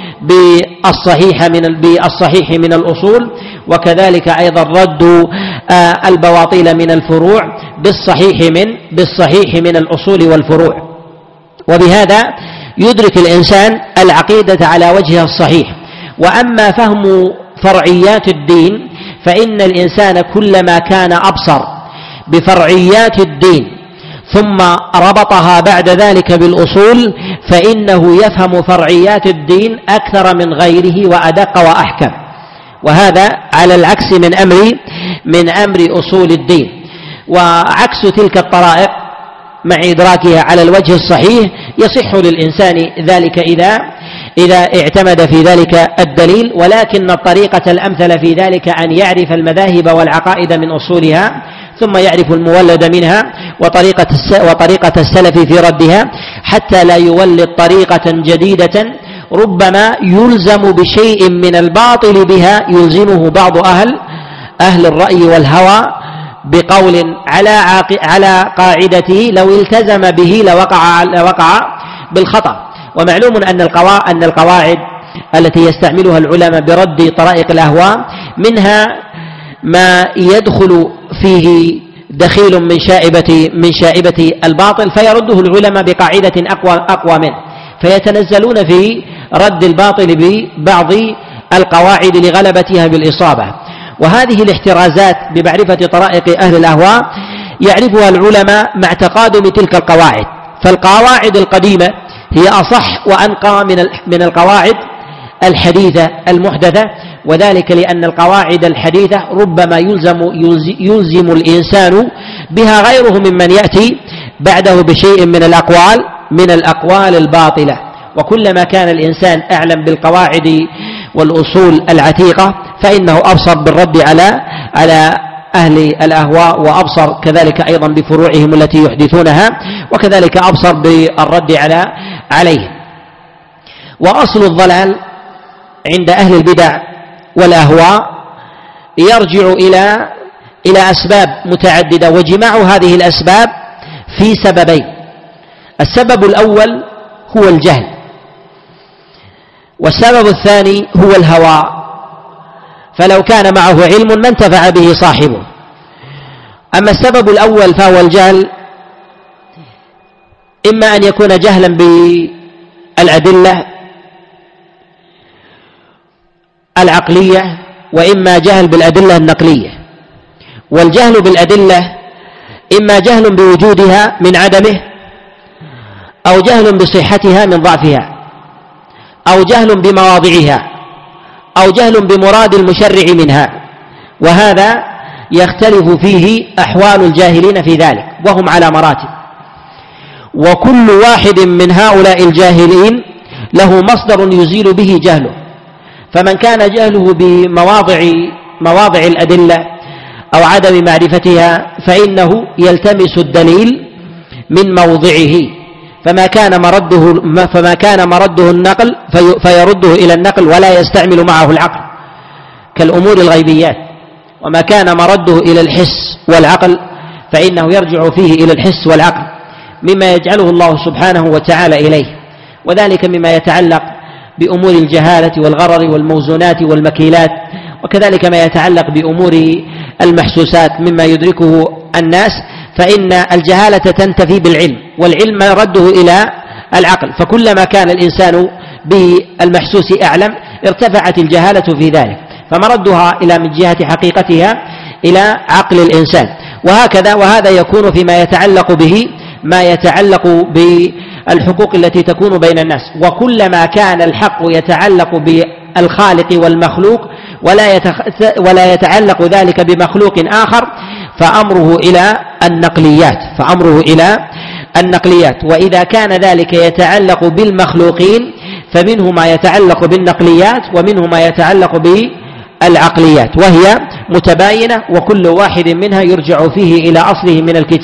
بالصحيح من الأصول، وكذلك أيضا ردوا البواطيل من الفروع بالصحيح من الأصول والفروع. وبهذا يدرك الإنسان العقيدة على وجهها الصحيح. وأما فهم فرعيات الدين فإن الإنسان كلما كان أبصر بفرعيات الدين ثم ربطها بعد ذلك بالأصول فإنه يفهم فرعيات الدين أكثر من غيره وأدق وأحكم، وهذا على العكس من أمر أصول الدين. وعكس تلك الطرائق مع إدراكها على الوجه الصحيح يصح للإنسان ذلك إذا اعتمد في ذلك الدليل، ولكن الطريقة الأمثل في ذلك أن يعرف المذاهب والعقائد من أصولها ثم يعرف المولد منها وطريقة السلف في ردها، حتى لا يولد طريقة جديدة ربما يلزم بشيء من الباطل بها يلزمه بعض أهل الرأي والهوى بقول على قاعدته لو التزم به لوقع بالخطأ. ومعلوم أن القواعد التي يستعملها العلماء برد طرائق الأهواء منها ما يدخل فيه دخيل من شائبة الباطل فيرده العلماء بقاعدة أقوى منه، فيتنزلون في رد الباطل ببعض القواعد لغلبتها بالإصابة. وهذه الاحترازات بمعرفة طرائق أهل الأهواء يعرفها العلماء مع تقادم تلك القواعد، فالقواعد القديمة هي أصح وأنقى من القواعد الحديثة المحدثة، وذلك لأن القواعد الحديثة ربما يلزم الإنسان بها غيره ممن يأتي بعده بشيء من الأقوال الباطلة. وكلما كان الإنسان أعلم بالقواعد والأصول العتيقة فإنه أبصر بالرد على أهل الأهواء، وأبصر كذلك أيضا بفروعهم التي يحدثونها، وكذلك أبصر بالرد عليهم. وأصل الضلال عند أهل البدع والأهواء يرجع إلى أسباب متعددة، وجماع هذه الأسباب في سببين. السبب الأول هو الجهل، والسبب الثاني هو الهوى، فلو كان معه علم ما انتفع به صاحبه. أما السبب الأول فهو الجهل، إما أن يكون جهلا بالأدلة العقلية، وإما جهل بالأدلة النقلية. والجهل بالأدلة إما جهل بوجودها من عدمه، أو جهل بصحتها من ضعفها، أو جهل بمواضعها، أو جهل بمراد المشرع منها، وهذا يختلف فيه أحوال الجاهلين في ذلك، وهم على مراتب. وكل واحد من هؤلاء الجاهلين له مصدر يزيل به جهله، فمن كان جهله بمواضع الأدلة أو عدم معرفتها فإنه يلتمس الدليل من موضعه، فما كان مرده النقل فيرده إلى النقل ولا يستعمل معه العقل كالأمور الغيبيات، وما كان مرده إلى الحس والعقل فإنه يرجع فيه إلى الحس والعقل، مما يجعله الله سبحانه وتعالى إليه. وذلك مما يتعلق بأمور الجهالة والغرر والموزونات والمكيلات، وكذلك ما يتعلق بأمور المحسوسات مما يدركه الناس، فإن الجهالة تنتفي بالعلم، والعلم رده إلى العقل، فكلما كان الإنسان بالمحسوس أعلم ارتفعت الجهالة في ذلك، فمردها إلى من جهة حقيقتها إلى عقل الإنسان. وهكذا، وهذا يكون فيما يتعلق به ما يتعلق بالحقوق التي تكون بين الناس. وكلما كان الحق يتعلق بالخالق والمخلوق ولا يتعلق ذلك بمخلوق آخر فأمره إلى النقليات. وإذا كان ذلك يتعلق بالمخلوقين فمنه ما يتعلق بالنقليات ومنه ما يتعلق بالعقليات، وهي متباينة، وكل واحد منها يرجع فيه إلى أصله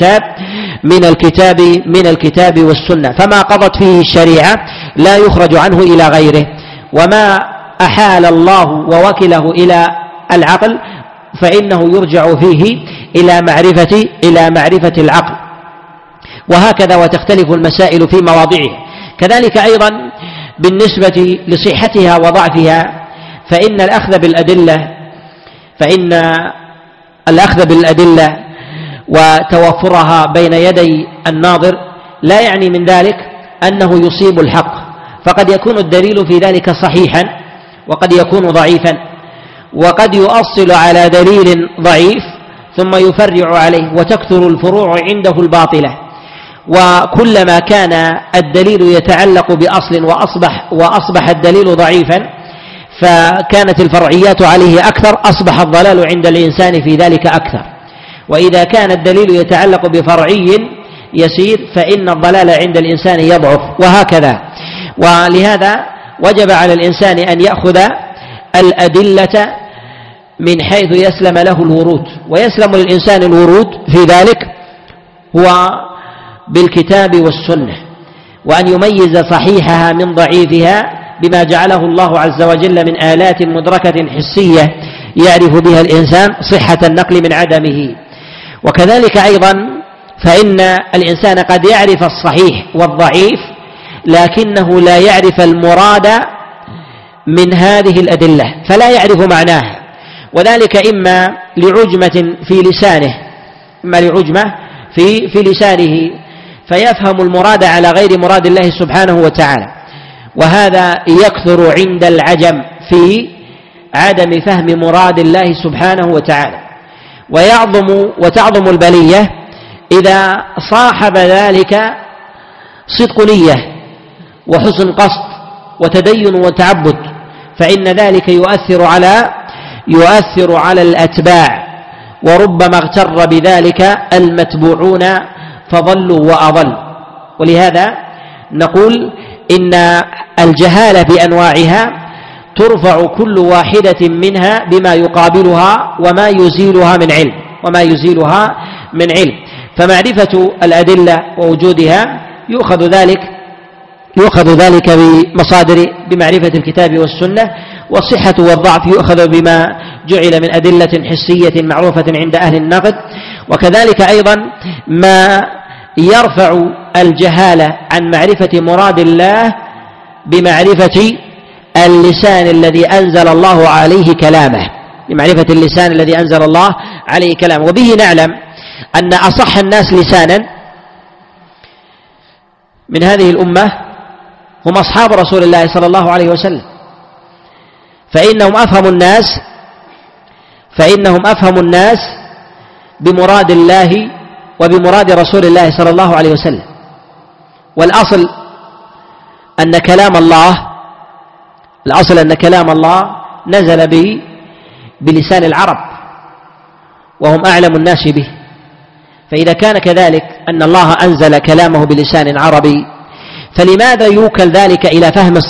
من الكتاب والسنة. فما قضت فيه الشريعة لا يخرج عنه إلى غيره، وما أحال الله ووكله إلى العقل فإنه يرجع فيه إلى معرفة العقل. وهكذا، وتختلف المسائل في مواضعها. كذلك أيضا بالنسبة لصحتها وضعفها، فإن الأخذ بالأدلة وتوفرها بين يدي الناظر لا يعني من ذلك أنه يصيب الحق، فقد يكون الدليل في ذلك صحيحا وقد يكون ضعيفا، وقد يؤصل على دليل ضعيف ثم يفرع عليه، وتكثر الفروع عنده الباطلة. وكلما كان الدليل يتعلق بأصل وأصبح الدليل ضعيفا فكانت الفرعيات عليه أكثر، أصبح الضلال عند الإنسان في ذلك أكثر. وإذا كان الدليل يتعلق بفرعي يسير فإن الضلال عند الإنسان يضعف، وهكذا. ولهذا وجب على الإنسان أن يأخذ الأدلة من حيث يسلم له الورود، ويسلم للإنسان الورود في ذلك هو بالكتاب والسنة، وأن يميز صحيحها من ضعيفها بما جعله الله عز وجل من آلات مدركة حسية يعرف بها الإنسان صحة النقل من عدمه. وكذلك أيضا فإن الإنسان قد يعرف الصحيح والضعيف لكنه لا يعرف المراد من هذه الأدلة، فلا يعرف معناها، وذلك إما لعجمة في لسانه، في لسانه فيفهم المراد على غير مراد الله سبحانه وتعالى، وهذا يكثر عند العجم في عدم فهم مراد الله سبحانه وتعالى. وتعظم البلية إذا صاحب ذلك صدق نية وحسن قصد وتدين وتعبد، فإن ذلك يؤثر على الأتباع، وربما اغتر بذلك المتبوعون فضلوا وأضل. ولهذا نقول إن الجهالة بأنواعها ترفع كل واحدة منها بما يقابلها وما يزيلها من علم. فمعرفة الأدلة ووجودها يؤخذ ذلك بمعرفة الكتاب والسنة، والصحة والضعف يؤخذ بما جعل من أدلة حسية معروفة عند أهل النقد. وكذلك أيضا ما يرفع الجهالة عن معرفة مراد الله بمعرفة اللسان الذي أنزل الله عليه كلامه، وبه نعلم أن أصح الناس لسانا من هذه الأمة هم أصحاب رسول الله صلى الله عليه وسلم، فإنهم أفهم الناس بمراد الله وبمراد رسول الله صلى الله عليه وسلم. والأصل أن كلام الله نزل بلسان العرب، وهم أعلم الناس به. فإذا كان كذلك أن الله أنزل كلامه بلسان عربي، فلماذا يوكل ذلك إلى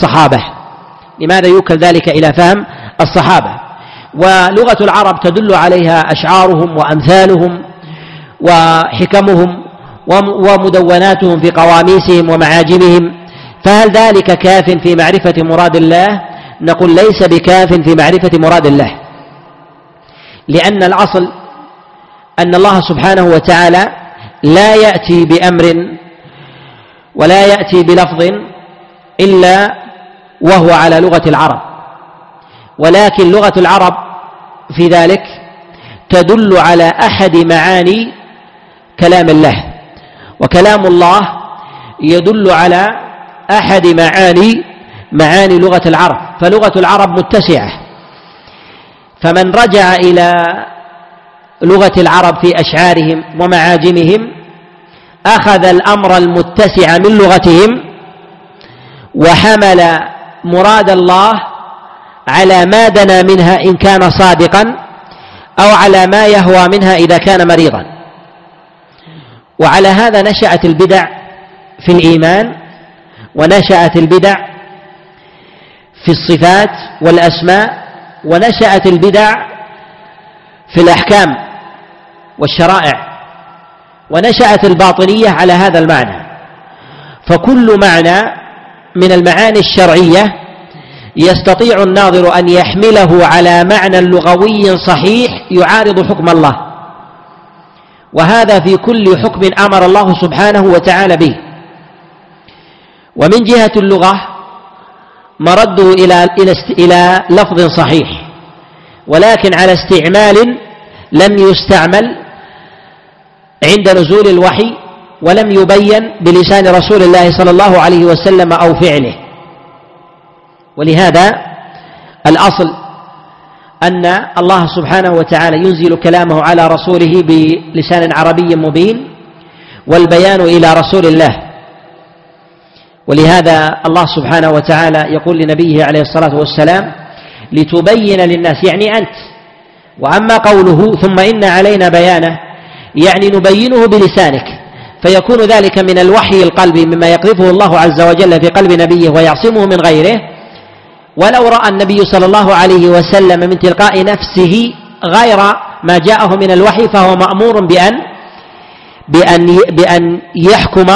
فهم الصحابة؟ ولغة العرب تدل عليها أشعارهم وأمثالهم وحكمهم ومدوناتهم في قواميسهم ومعاجمهم، فهل ذلك كاف في معرفة مراد الله؟ نقول ليس بكاف في معرفة مراد الله، لأن الأصل أن الله سبحانه وتعالى لا يأتي بأمر ولا يأتي بلفظ إلا وهو على لغة العرب، ولكن لغة العرب في ذلك تدل على أحد معاني كلام الله، وكلام الله يدل على أحد معاني لغة العرب، فلغة العرب متسعة. فمن رجع إلى لغة العرب في أشعارهم ومعاجمهم أخذ الأمر المتسع من لغتهم وحمل مراد الله على ما دنا منها إن كان صادقا، أو على ما يهوى منها إذا كان مريضا. وعلى هذا نشأت البدع في الإيمان، ونشأت البدع في الصفات والأسماء، ونشأت البدع في الأحكام والشرائع، ونشأت الباطنية على هذا المعنى. فكل معنى من المعاني الشرعية يستطيع الناظر أن يحمله على معنى لغوي صحيح يعارض حكم الله، وهذا في كل حكم أمر الله سبحانه وتعالى به. ومن جهة اللغة مرده إلى لفظ صحيح، ولكن على استعمال لم يستعمل عند نزول الوحي، ولم يبين بلسان رسول الله صلى الله عليه وسلم أو فعله. ولهذا الأصل أن الله سبحانه وتعالى ينزل كلامه على رسوله بلسان عربي مبين، والبيان إلى رسول الله. ولهذا الله سبحانه وتعالى يقول لنبيه عليه الصلاة والسلام: لتبين للناس، يعني أنت. وأما قوله ثم إن علينا بيانه، يعني نبينه بلسانك، فيكون ذلك من الوحي القلبي مما يقذفه الله عز وجل في قلب نبيه ويعصمه من غيره. ولو رأى النبي صلى الله عليه وسلم من تلقاء نفسه غير ما جاءه من الوحي، فهو مأمور بأن يحكم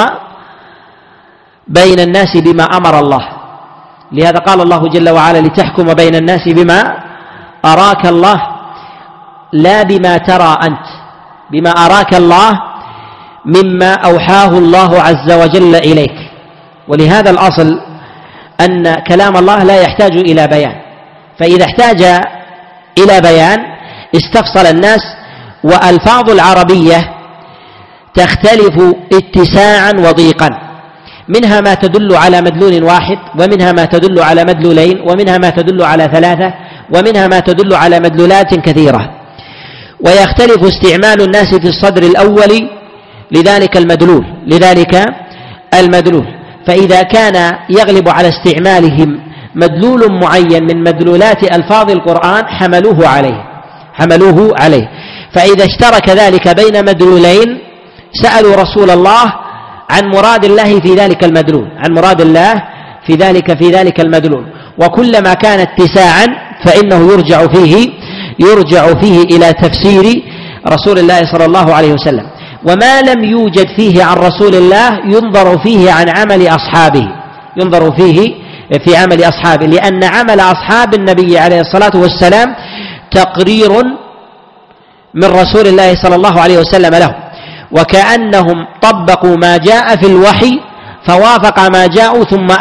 بين الناس بما أمر الله. لهذا قال الله جل وعلا: لتحكم بين الناس بما أراك الله، لا بما ترى أنت، بما أراك الله مما أوحاه الله عز وجل إليك. ولهذا الأصل أن كلام الله لا يحتاج إلى بيان، فإذا احتاج إلى بيان استفصل الناس. وألفاظ العربية تختلف اتساعا وضيقا، منها ما تدل على مدلول واحد، ومنها ما تدل على مدلولين، ومنها ما تدل على ثلاثة، ومنها ما تدل على مدلولات كثيرة. ويختلف استعمال الناس في الصدر الأول لذلك المدلول. فإذا كان يغلب على استعمالهم مدلول معين من مدلولات ألفاظ القرآن حملوه عليه. فإذا اشترك ذلك بين مدلولين سألوا رسول الله عن مراد الله في ذلك المدلول، عن مراد الله في ذلك المدلول. وكلما كان اتساعا فإنه يرجع فيه إلى تفسير رسول الله صلى الله عليه وسلم. وما لم يوجد فيه عن رسول الله ينظر فيه عن عمل أصحابه، ينظر فيه في عمل أصحابه، لأن عمل أصحاب النبي عليه الصلاة والسلام تقرير من رسول الله صلى الله عليه وسلم له، وكأنهم طبقوا ما جاء في الوحي فوافق ما جاءوا ثم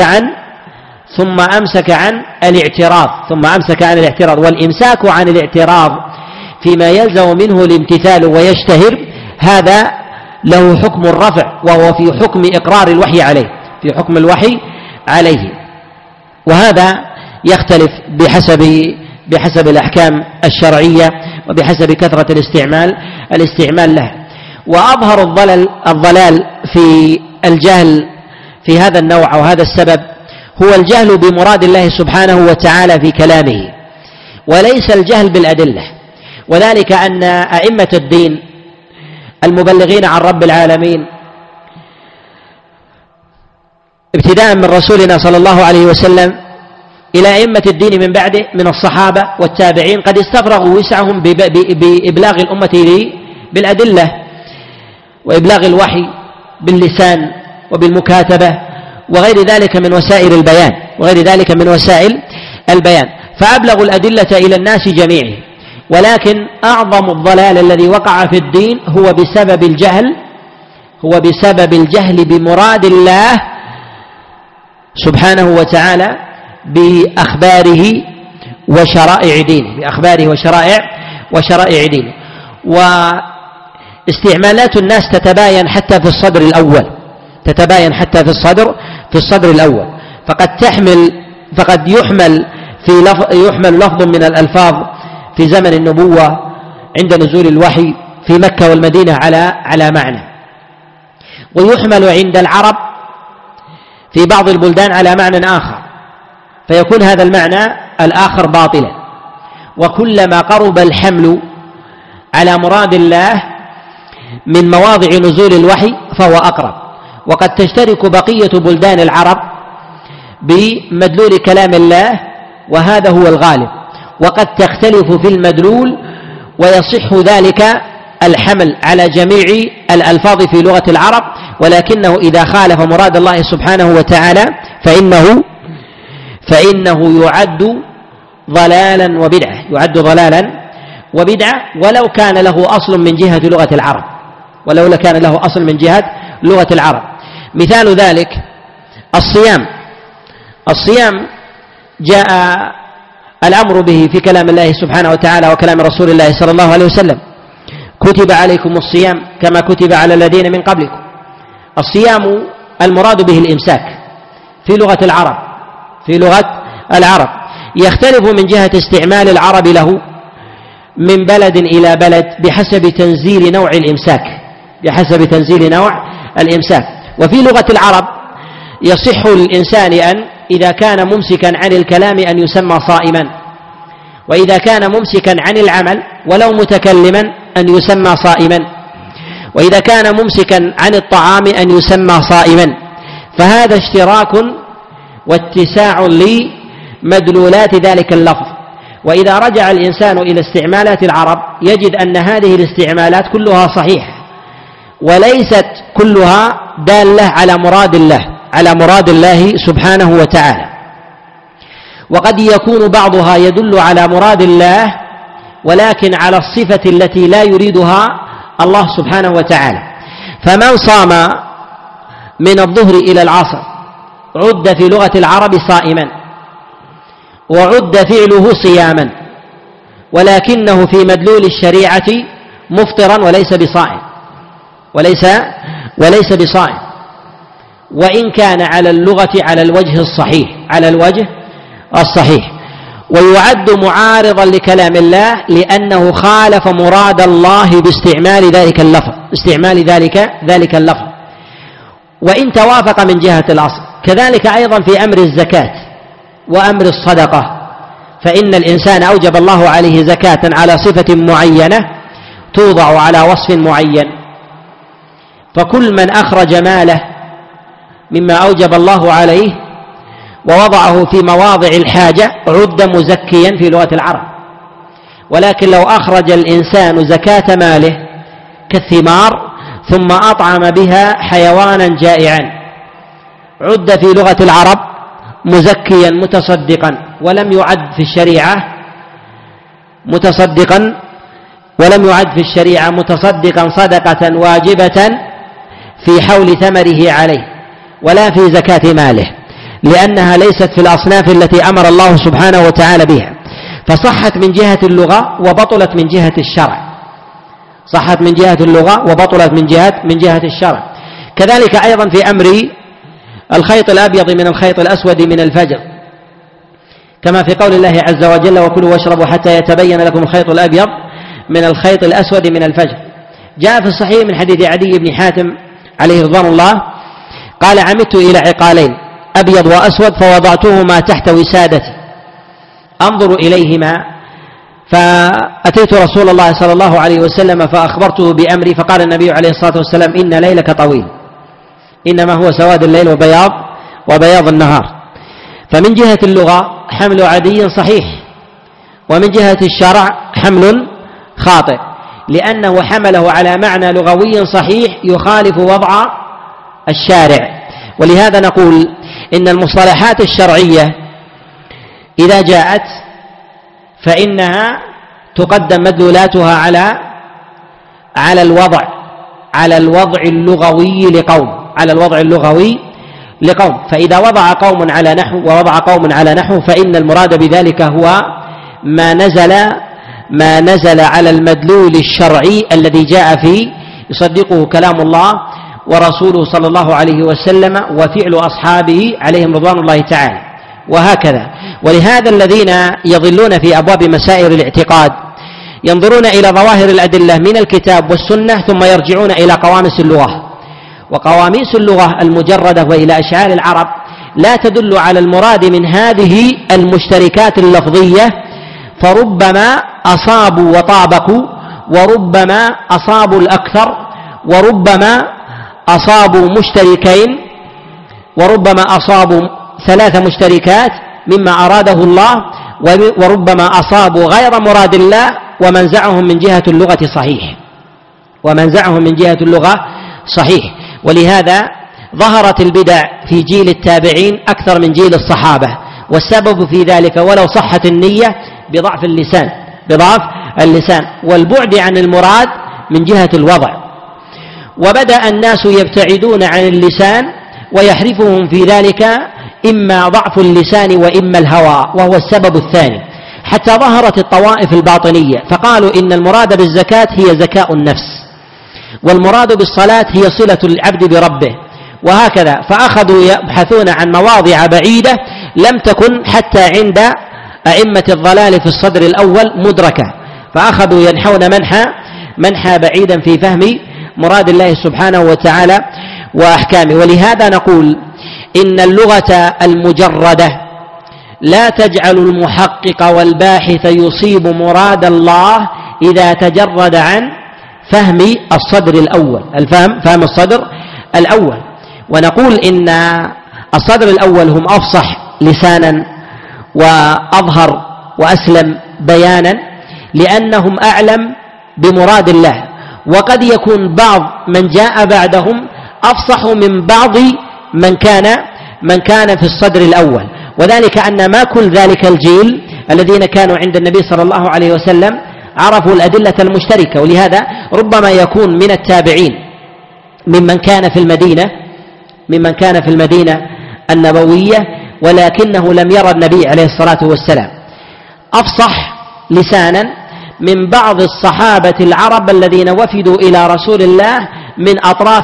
أمسك عن الاعتراض. والإمساك عن الاعتراض فيما يلزم منه الامتثال ويشتهر هذا له حكم الرفع، وهو في حكم إقرار الوحي عليه، في حكم الوحي عليه. وهذا يختلف بحسب الأحكام الشرعية وبحسب كثرة الاستعمال له. وأظهر الضلال في الجهل في هذا النوع أو هذا السبب هو الجهل بمراد الله سبحانه وتعالى في كلامه، وليس الجهل بالأدلة. وذلك أن أئمة الدين المبلغين عن رب العالمين ابتداء من رسولنا صلى الله عليه وسلم إلى أئمة الدين من بعده من الصحابة والتابعين قد استفرغوا وسعهم بإبلاغ الأمة بالأدلة وإبلاغ الوحي باللسان وبالمكاتبة وغير ذلك من وسائل البيان، فأبلغوا الأدلة إلى الناس جميعهم. ولكن أعظم الضلال الذي وقع في الدين هو بسبب الجهل بمراد الله سبحانه وتعالى بأخباره وشرائع دينه. واستعمالات الناس تتباين حتى في الصدر الأول، فقد يحمل لفظ من الألفاظ في زمن النبوة عند نزول الوحي في مكة والمدينة على معنى، ويحمل عند العرب في بعض البلدان على معنى آخر، فيكون هذا المعنى الآخر باطلا. وكلما قرب الحمل على مراد الله من مواضع نزول الوحي فهو أقرب. وقد تشترك بقية بلدان العرب بمدلول كلام الله وهذا هو الغالب، وقد تختلف في المدلول ويصح ذلك الحمل على جميع الألفاظ في لغة العرب، ولكنه إذا خالف مراد الله سبحانه وتعالى فإنه يعد ضلالا وبدعة ولو كان له أصل من جهة لغة العرب. مثال ذلك الصيام جاء الأمر به في كلام الله سبحانه وتعالى وكلام رسول الله صلى الله عليه وسلم: كتب عليكم الصيام كما كتب على الذين من قبلكم. الصيام المراد به الإمساك في لغة العرب يختلف من جهة استعمال العرب له من بلد إلى بلد بحسب تنزيل نوع الإمساك. وفي لغة العرب يصح للإنسان أن إذا كان ممسكا عن الكلام أن يسمى صائما، وإذا كان ممسكا عن العمل ولو متكلما أن يسمى صائما، وإذا كان ممسكا عن الطعام أن يسمى صائما. فهذا اشتراك واتساع لمدلولات ذلك اللفظ. وإذا رجع الإنسان إلى استعمالات العرب يجد أن هذه الاستعمالات كلها صحيحة وليست كلها دالة على مراد الله سبحانه وتعالى، وقد يكون بعضها يدل على مراد الله ولكن على الصفة التي لا يريدها الله سبحانه وتعالى. فمن صام من الظهر إلى العصر عد في لغة العرب صائما، وعد فعله صياما، ولكنه في مدلول الشريعة مفطرا وليس بصائم، وإن كان على اللغة على الوجه الصحيح، ويعد معارضا لكلام الله لأنه خالف مراد الله باستعمال ذلك اللفظ وإن توافق من جهة الأصل. كذلك أيضا في أمر الزكاة وأمر الصدقة، فإن الإنسان أوجب الله عليه زكاة على صفة معينة توضع على وصف معين، فكل من أخرج ماله مما أوجب الله عليه ووضعه في مواضع الحاجة عد مزكيا في لغة العرب. ولكن لو أخرج الإنسان زكاة ماله كالثمار ثم أطعم بها حيوانا جائعا عد في لغة العرب مزكيا متصدقا، ولم يعد في الشريعة متصدقا، ولم يعد في الشريعة متصدقا صدقة واجبة في حول ثمره عليه ولا في زكاة ماله، لأنها ليست في الأصناف التي أمر الله سبحانه وتعالى بها، فصحت من جهة اللغة وبطلت من جهة الشرع. صحت من جهة اللغة وبطلت من جهة الشرع. كذلك أيضا في أمر الخيط الأبيض من الخيط الأسود من الفجر، كما في قول الله عز وجل: وكلوا واشربوا حتى يتبين لكم الخيط الأبيض من الخيط الأسود من الفجر. جاء في الصحيح من حديث عدي بن حاتم عليه رضوان الله قال: عمدت إلى عقالين أبيض وأسود فوضعتهما تحت وسادتي أنظر إليهما، فأتيت رسول الله صلى الله عليه وسلم فأخبرته بأمري، فقال النبي عليه الصلاة والسلام: إن ليلك طويل، إنما هو سواد الليل وبياض النهار. فمن جهة اللغة حمل عدي صحيح، ومن جهة الشرع حمل خاطئ، لأنه حمله على معنى لغوي صحيح يخالف وضع الشارع. ولهذا نقول إن المصطلحات الشرعية إذا جاءت فإنها تقدم مدلولاتها على الوضع اللغوي لقوم، فإذا وضع قوم على نحو ووضع قوم على نحو فإن المراد بذلك هو ما نزل على المدلول الشرعي الذي جاء فيه يصدقه كلام الله ورسوله صلى الله عليه وسلم وفعل أصحابه عليهم رضوان الله تعالى، وهكذا. ولهذا الذين يضلون في أبواب مسائل الاعتقاد ينظرون إلى ظواهر الأدلة من الكتاب والسنة ثم يرجعون إلى قواميس اللغة، وقواميس اللغة المجردة وإلى أشعار العرب لا تدل على المراد من هذه المشتركات اللفظية، فربما أصابوا وطابقوا، وربما أصابوا الأكثر، وربما أصابوا مشتركين، وربما أصابوا 3 مشتركات مما أراده الله، وربما أصابوا غير مراد الله ومنزعهم من جهة اللغة صحيح. ولهذا ظهرت البدع في جيل التابعين أكثر من جيل الصحابة، والسبب في ذلك ولو صحت النية بضعف اللسان والبعد عن المراد من جهة الوضع. وبدأ الناس يبتعدون عن اللسان ويحرفهم في ذلك إما ضعف اللسان وإما الهوى، وهو السبب الثاني، حتى ظهرت الطوائف الباطنية فقالوا إن المراد بالزكاة هي زكاء النفس، والمراد بالصلاة هي صلة العبد بربه، وهكذا. فأخذوا يبحثون عن مواضع بعيدة لم تكن حتى عند أئمة الضلال في الصدر الأول مدركة، فأخذوا ينحون منحى بعيدا في فهم مراد الله سبحانه وتعالى وأحكامه. ولهذا نقول إن اللغة المجردة لا تجعل المحقق والباحث يصيب مراد الله إذا تجرد عن فهم الصدر الأول، فهم الصدر الأول. ونقول إن الصدر الأول هم أفصح لسانا وأظهر وأسلم بيانا، لأنهم أعلم بمراد الله، وقد يكون بعض من جاء بعدهم أفصح من بعض من كان في الصدر الأول، وذلك أن ما كل ذلك الجيل الذين كانوا عند النبي صلى الله عليه وسلم عرفوا الأدلة المشتركة. ولهذا ربما يكون من التابعين ممن كان في المدينة النبوية ولكنه لم يرى النبي عليه الصلاة والسلام، أفصح لسانا من بعض الصحابة العرب الذين وفدوا إلى رسول الله من أطراف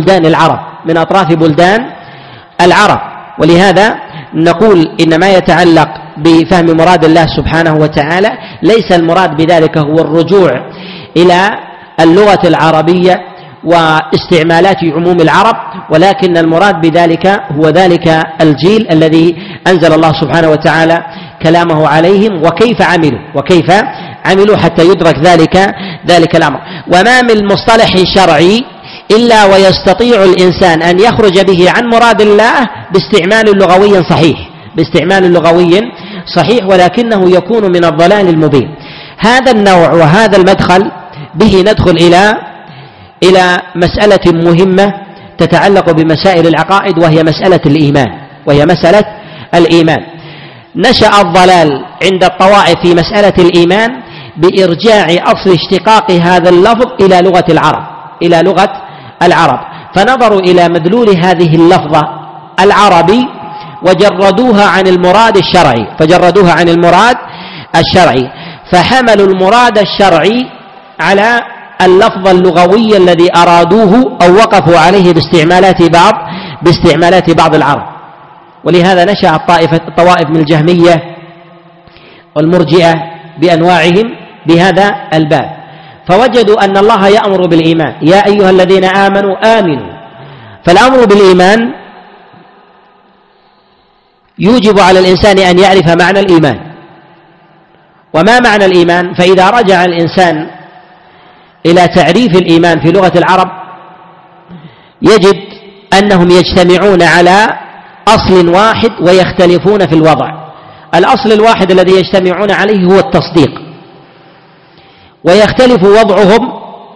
بلدان العرب. ولهذا نقول إن ما يتعلق بفهم مراد الله سبحانه وتعالى ليس المراد بذلك هو الرجوع إلى اللغة العربية واستعمالات عموم العرب، ولكن المراد بذلك هو ذلك الجيل الذي أنزل الله سبحانه وتعالى كلامه عليهم وكيف عملوا حتى يدرك ذلك الأمر. وما من مصطلح شرعي إلا ويستطيع الإنسان أن يخرج به عن مراد الله باستعمال لغوي صحيح، ولكنه يكون من الضلال المبين. هذا النوع وهذا المدخل به ندخل إلى مسألة مهمة تتعلق بمسائل العقائد، وهي مسألة الإيمان. نشأ الضلال عند الطوائف في مسألة الإيمان بإرجاع أصل اشتقاق هذا اللفظ إلى لغة العرب، فنظروا إلى مدلول هذه اللفظة العربي وجردوها عن المراد الشرعي، فحملوا المراد الشرعي على اللفظ اللغوي الذي أرادوه أو وقفوا عليه باستعمالات بعض العرب. ولهذا نشأ الطوائف من الجهمية والمرجئة بأنواعهم بهذا الباب، فوجدوا أن الله يأمر بالإيمان، يا أيها الذين آمنوا آمنوا، فالأمر بالإيمان يوجب على الإنسان أن يعرف معنى الإيمان. وما معنى الإيمان؟ فإذا رجع الإنسان إلى تعريف الإيمان في لغة العرب يجد أنهم يجتمعون على أصل واحد ويختلفون في الوضع. الأصل الواحد الذي يجتمعون عليه هو التصديق، ويختلف وضعهم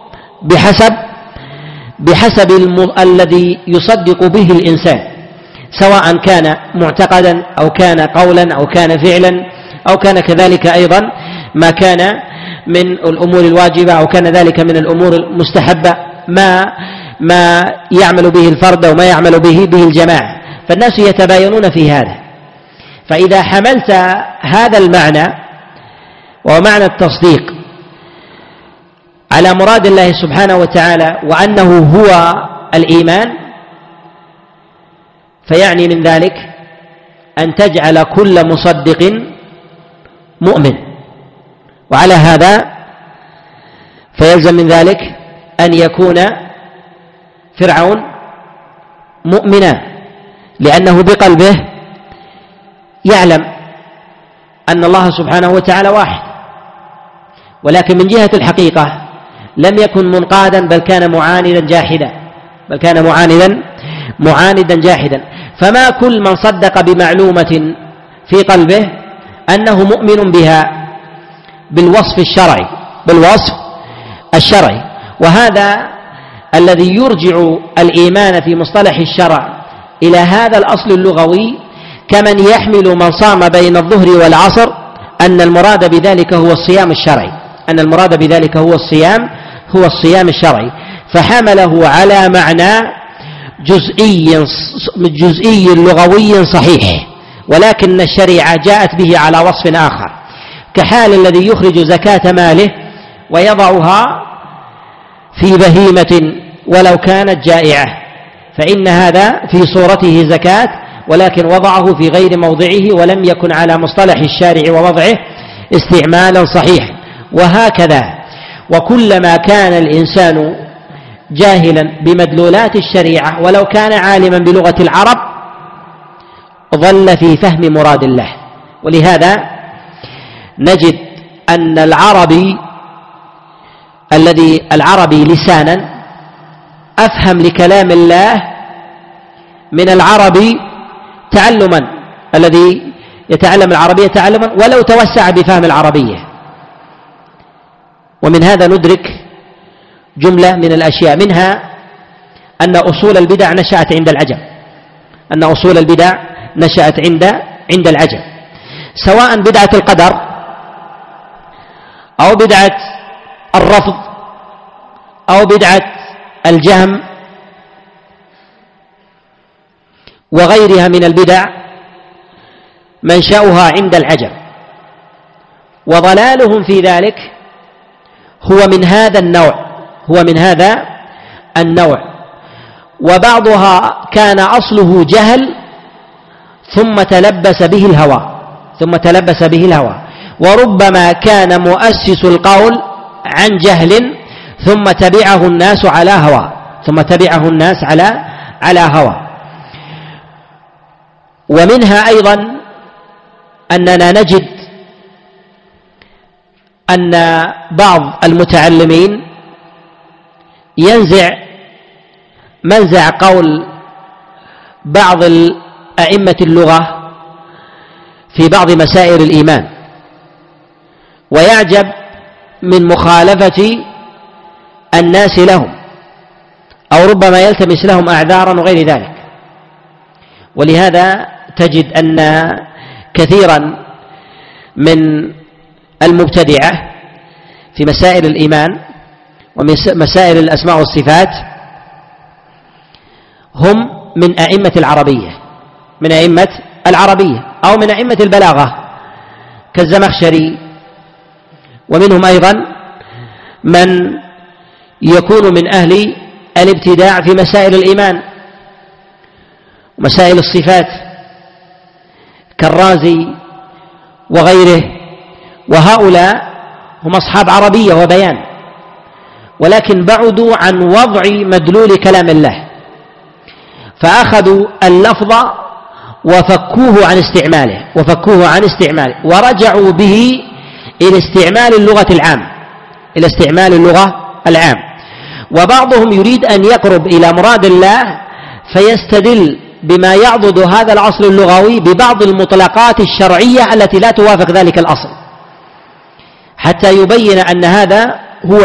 بحسب الذي يصدق به الإنسان، سواء كان معتقدا أو كان قولا أو كان فعلا أو كان كذلك أيضا ما كان من الأمور الواجبة أو كان ذلك من الأمور المستحبة، ما يعمل به الفرد وما يعمل به الجماعة، فالناس يتباينون في هذا. فإذا حملت هذا المعنى ومعنى التصديق على مراد الله سبحانه وتعالى وأنه هو الإيمان، فيعني من ذلك أن تجعل كل مصدق مؤمن، وعلى هذا فيلزم من ذلك أن يكون فرعون مؤمنا، لأنه بقلبه يعلم أن الله سبحانه وتعالى واحد، ولكن من جهة الحقيقة لم يكن منقادا، بل كان معاندا جاحدا. فما كل من صدق بمعلومة في قلبه أنه مؤمن بها بالوصف الشرعي، وهذا الذي يرجع الإيمان في مصطلح الشرع إلى هذا الأصل اللغوي، كمن يحمل من صام بين الظهر والعصر أن المراد بذلك هو الصيام الشرعي، فحمله على معنى جزئي لغوي صحيح، ولكن الشريعة جاءت به على وصف آخر، كحال الذي يخرج زكاة ماله ويضعها في بهيمة ولو كانت جائعة، فإن هذا في صورته زكاة، ولكن وضعه في غير موضعه ولم يكن على مصطلح الشارع ووضعه استعمالا صحيح. وهكذا، وكلما كان الإنسان جاهلا بمدلولات الشريعة ولو كان عالما بلغة العرب ظل في فهم مراد الله. ولهذا نجد أن العربي لسانا أفهم لكلام الله من العربي تعلما، الذي يتعلم العربية تعلما ولو توسع بفهم العربية. ومن هذا ندرك جملة من الأشياء، منها أن أصول البدع نشأت عند العجم، سواء بدعة القدر أو بدعة الرفض أو بدعة الجهم وغيرها من البدع، منشأها عند العجم، وضلالهم في ذلك هو من هذا النوع. وبعضها كان أصله جهل ثم تلبس به الهوى، وربما كان مؤسس القول عن جهل ثم تبعه الناس على هوى، ثم تبعه الناس على هوى. ومنها أيضا أننا نجد أن بعض المتعلمين ينزع منزع قول بعض أئمة اللغة في بعض مسائل الإيمان، ويعجب من مخالفة الناس لهم، أو ربما يلتمس لهم أعذارا وغير ذلك. ولهذا تجد أن كثيرا من المبتدعة في مسائل الإيمان ومسائل الأسماء والصفات هم من أئمة العربية أو من أئمة البلاغة كالزمخشري، ومنهم أيضا من يكون من أهل الابتداع في مسائل الإيمان ومسائل الصفات كالرازي وغيره، وهؤلاء هم أصحاب عربية وبيان، ولكن بعدوا عن وضع مدلول كلام الله، فأخذوا اللفظ وفكوه عن استعماله ورجعوا به إلى استعمال اللغة العام. وبعضهم يريد أن يقرب إلى مراد الله فيستدل بما يعضد هذا الأصل اللغوي ببعض المطلقات الشرعية التي لا توافق ذلك الأصل، حتى يبين أن هذا هو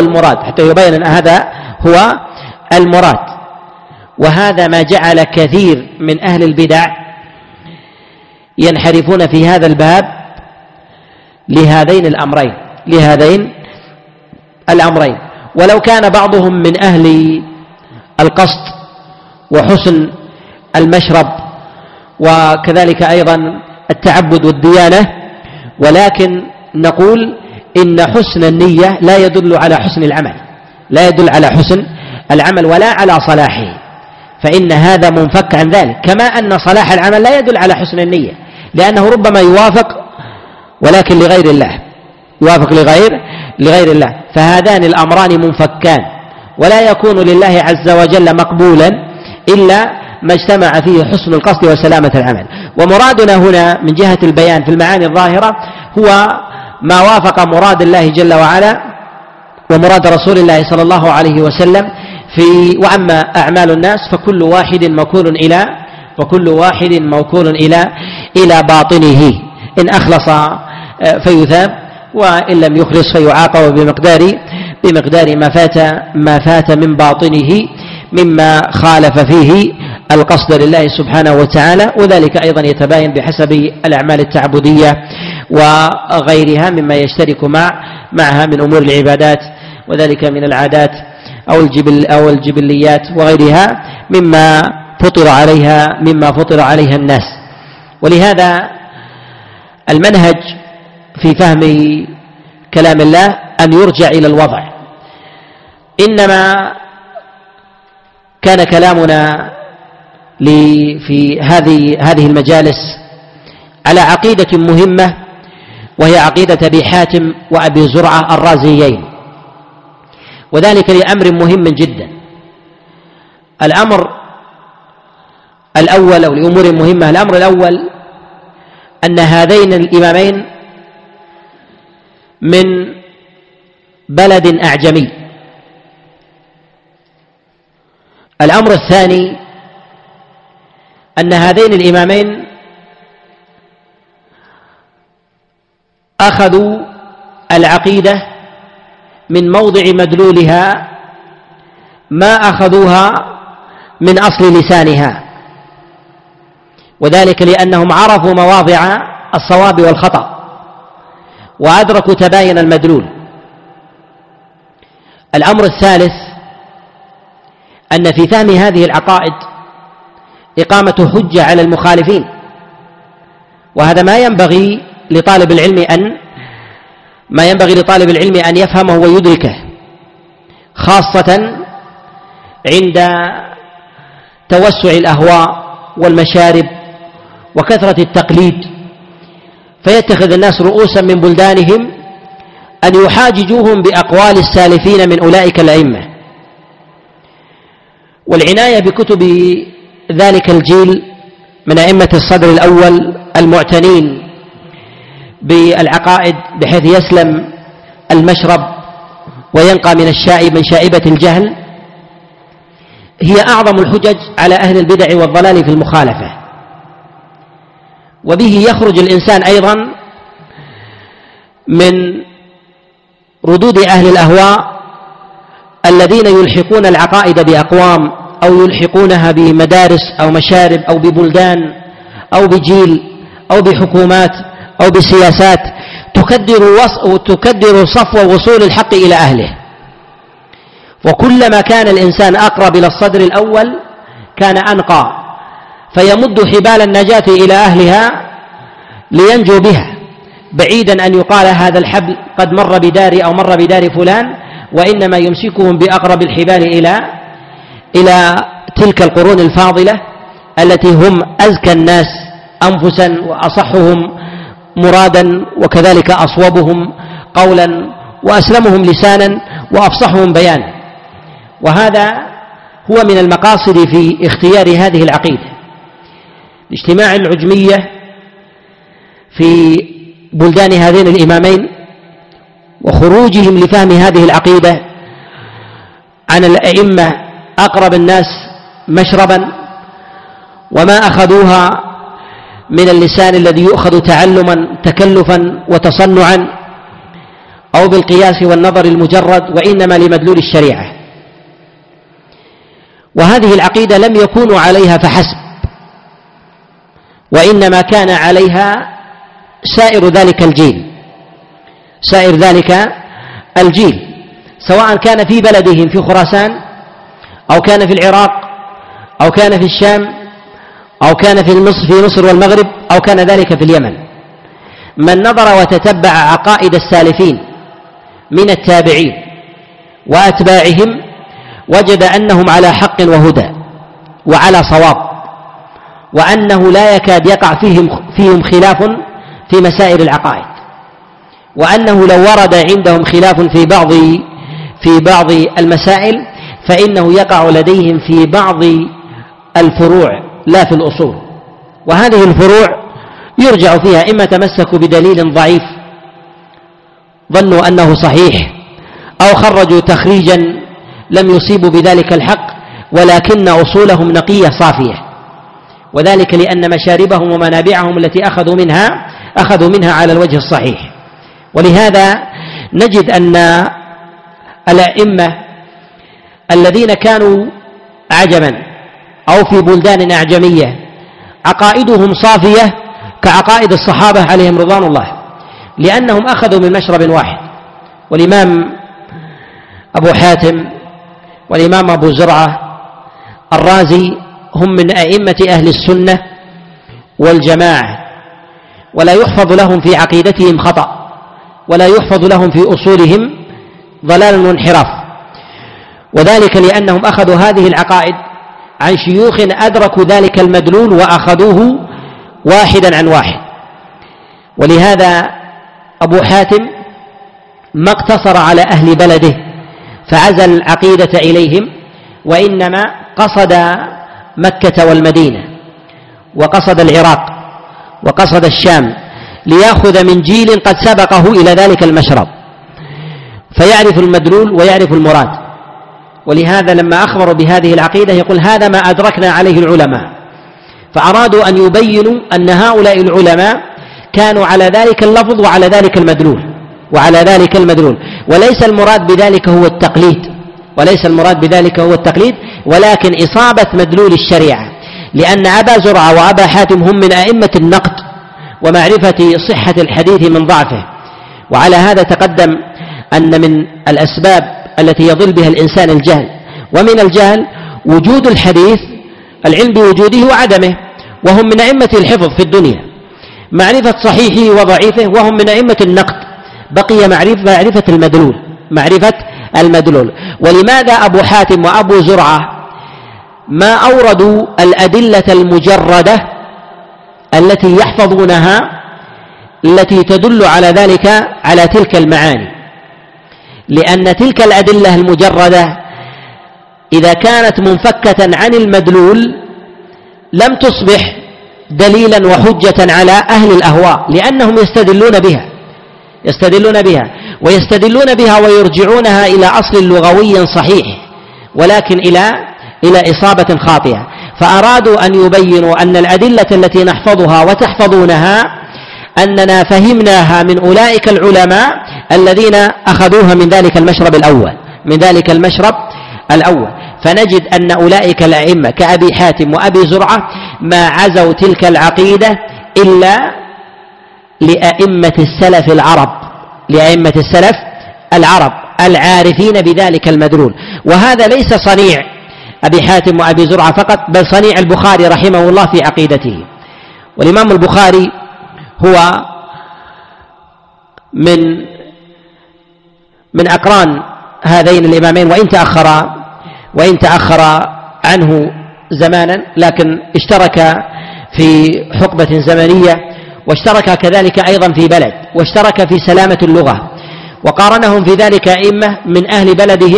المراد. وهذا ما جعل كثير من أهل البدع ينحرفون في هذا الباب لهذين الأمرين. ولو كان بعضهم من أهل القصد وحسن المشرب وكذلك أيضا التعبد والديانة، ولكن نقول إن حسن النية لا يدل على حسن العمل ولا على صلاحه، فإن هذا منفك عن ذلك، كما أن صلاح العمل لا يدل على حسن النية، لأنه ربما يوافق ولكن لغير الله. فهذان الأمران منفكان، ولا يكون لله عز وجل مقبولا إلا ما اجتمع فيه حسن القصد وسلامة العمل. ومرادنا هنا من جهة البيان في المعاني الظاهرة هو ما وافق مراد الله جل وعلا ومراد رسول الله صلى الله عليه وسلم وأما أعمال الناس فكل واحد موكول إلى باطنه، إن أخلص فيثاب وإن لم يخلص فيعاقب بمقدار ما فات من باطنه مما خالف فيه القصد لله سبحانه وتعالى. وذلك أيضا يتباين بحسب الأعمال التعبدية وغيرها مما يشترك معها من أمور العبادات، وذلك من العادات أو الجبليات وغيرها مما فطر عليها الناس. ولهذا المنهج في فهم كلام الله أن يرجع إلى الوضع. إنما كان كلامنا في هذه المجالس على عقيدة مهمة، وهي عقيدة أبي حاتم وأبي زرعة الرازيين، وذلك لأمر مهم جدا. الأمر الأول أو لأمور مهمة. الأمر الأول أن هذين الإمامين من بلد أعجمي. الأمر الثاني أن هذين الإمامين أخذوا العقيدة من موضع مدلولها ما أخذوها من أصل لسانها، وذلك لأنهم عرفوا مواضع الصواب والخطأ وأدركوا تباين المدلول. الأمر الثالث أن في فهم هذه العقائد إقامة حجة على المخالفين، وهذا ما ينبغي لطالب العلم أن يفهمه ويدركه، خاصة عند توسع الأهواء والمشارب وكثرة التقليد، فيتخذ الناس رؤوسا من بلدانهم أن يحاججوهم بأقوال السالفين من أولئك الأئمة. والعناية بكتب ذلك الجيل من أئمة الصدر الأول المعتنين بالعقائد بحيث يسلم المشرب وينقى من شائبة الجهل، هي أعظم الحجج على أهل البدع والضلال في المخالفة. وبه يخرج الإنسان أيضا من ردود أهل الأهواء الذين يلحقون العقائد بأقوام أو يلحقونها بمدارس أو مشارب أو ببلدان أو بجيل أو بحكومات أو بسياسات تكدر صفو وصول الحق إلى أهله. وكلما كان الإنسان أقرب إلى الصدر الأول كان أنقى، فيمد حبال النجاة إلى أهلها لينجو بها، بعيدا أن يقال هذا الحبل قد مر بداري أو مر بدار فلان، وإنما يمسكهم بأقرب الحبال إلى تلك القرون الفاضلة التي هم أزكى الناس أنفسا وأصحهم مرادا وكذلك أصوبهم قولا وأسلمهم لسانا وأفصحهم بيانا. وهذا هو من المقاصد في اختيار هذه العقيدة، اجتماع العجمية في بلدان هذين الإمامين وخروجهم لفهم هذه العقيدة عن الأئمة أقرب الناس مشربا، وما أخذوها من اللسان الذي يؤخذ تعلما تكلفا وتصنعا أو بالقياس والنظر المجرد، وإنما لمدلول الشريعة. وهذه العقيدة لم يكونوا عليها فحسب، وإنما كان عليها سائر ذلك الجيل سواء كان في بلدهم في خراسان أو كان في العراق أو كان في الشام أو كان في مصر والمغرب أو كان ذلك في اليمن. من نظر وتتبع عقائد السالفين من التابعين وأتباعهم وجد أنهم على حق وهدى وعلى صواب، وأنه لا يكاد يقع فيهم خلاف في مسائل العقائد، وأنه لو ورد عندهم خلاف في بعض المسائل فإنه يقع لديهم في بعض الفروع لا في الأصول. وهذه الفروع يرجع فيها إما تمسكوا بدليل ضعيف ظنوا أنه صحيح، أو خرجوا تخريجا لم يصيبوا بذلك الحق ولكن أصولهم نقية صافية، وذلك لأن مشاربهم ومنابعهم التي أخذوا منها على الوجه الصحيح. ولهذا نجد أن الأئمة الذين كانوا عجما أو في بلدان أعجمية عقائدهم صافية كعقائد الصحابة عليهم رضوان الله، لأنهم أخذوا من مشرب واحد. والإمام أبو حاتم والإمام أبو زرعة الرازي هم من أئمة أهل السنة والجماعة، ولا يحفظ لهم في عقيدتهم خطأ، ولا يحفظ لهم في أصولهم ضلال وانحراف، وذلك لأنهم أخذوا هذه العقائد عن شيوخ أدركوا ذلك المدلول وأخذوه واحدا عن واحد. ولهذا أبو حاتم ما اقتصر على أهل بلده فعزل العقيدة إليهم، وإنما قصد مكة والمدينة وقصد العراق وقصد الشام ليأخذ من جيل قد سبقه إلى ذلك المشرب فيعرف المدلول ويعرف المراد. ولهذا لما أخبروا بهذه العقيدة يقول هذا ما أدركنا عليه العلماء، فأرادوا أن يبينوا أن هؤلاء العلماء كانوا على ذلك اللفظ وعلى ذلك المدلول وليس المراد بذلك هو التقليد، ولكن إصابة مدلول الشريعة، لأن أبا زرعة وأبا حاتم هم من أئمة النقد ومعرفة صحة الحديث من ضعفه. وعلى هذا تقدم أن من الأسباب التي يضل بها الإنسان الجهل، ومن الجهل وجود الحديث، العلم بوجوده وعدمه، وهم من أئمة الحفظ في الدنيا، معرفة صحيحه وضعيفه، وهم من أئمة النقد، بقي معرفة المدلول. ولماذا أبو حاتم وأبو زرعة ما أوردوا الأدلة المجردة التي يحفظونها التي تدل على ذلك على تلك المعاني؟ لأن تلك الأدلة المجردة إذا كانت منفكة عن المدلول لم تصبح دليلا وحجة على أهل الأهواء، لأنهم يستدلون بها ويستدلون بها ويرجعونها إلى أصل لغوي صحيح، ولكن إلى إصابة خاطئة. فأرادوا أن يبينوا أن الأدلة التي نحفظها وتحفظونها أننا فهمناها من أولئك العلماء الذين أخذوها من ذلك المشرب الأول. فنجد أن أولئك الأئمة كأبي حاتم وأبي زرعة ما عزوا تلك العقيدة إلا لأئمة السلف العرب العارفين بذلك المدلول. وهذا ليس صنيع أبي حاتم وأبي زرعة فقط، بل صنيع البخاري رحمه الله في عقيدته. والإمام البخاري هو من أقران هذين الإمامين، وإن تأخر عنه زمانا، لكن اشترك في حقبة زمنية، واشترك كذلك أيضا في بلد، واشترك في سلامة اللغة. وقارنهم في ذلك أئمة من أهل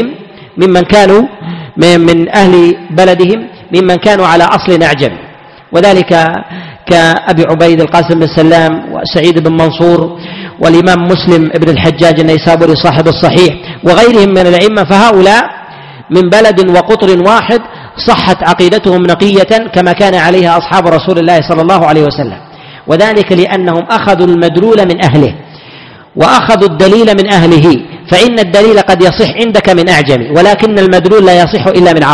بلدهم ممن كانوا على أصل أعجمي، وذلك كأبي عبيد القاسم بن سلام وسعيد بن منصور والإمام مسلم ابن الحجاج النيسابوري صاحب الصحيح وغيرهم من الأئمة. فهؤلاء من بلد وقطر واحد صحت عقيدتهم نقية كما كان عليها أصحاب رسول الله صلى الله عليه وسلم، وذلك لأنهم أخذوا المدلول من أهله وأخذوا الدليل من أهله. فإن الدليل قد يصح عندك من أعجمي، ولكن المدلول لا يصح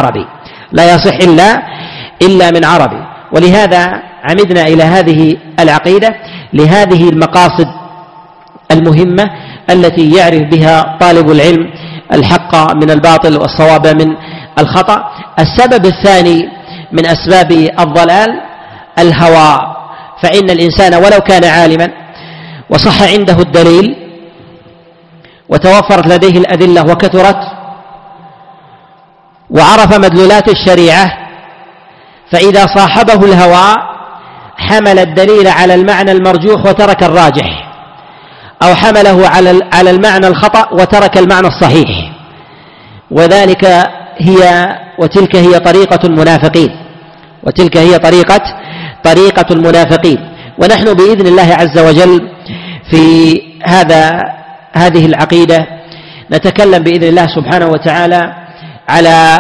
إلا من عربي. ولهذا عمدنا إلى هذه العقيدة لهذه المقاصد المهمة التي يعرف بها طالب العلم الحق من الباطل والصواب من الخطأ. السبب الثاني من أسباب الضلال الهوى، فإن الإنسان ولو كان عالما وصح عنده الدليل وتوفرت لديه الأدلة وكثرت وعرف مدلولات الشريعة، فإذا صاحبه الهوى حمل الدليل على المعنى المرجوح وترك الراجح، أو حمله على المعنى الخطأ وترك المعنى الصحيح. وتلك هي طريقة المنافقين. ونحن بإذن الله عز وجل في هذه العقيدة نتكلم بإذن الله سبحانه وتعالى على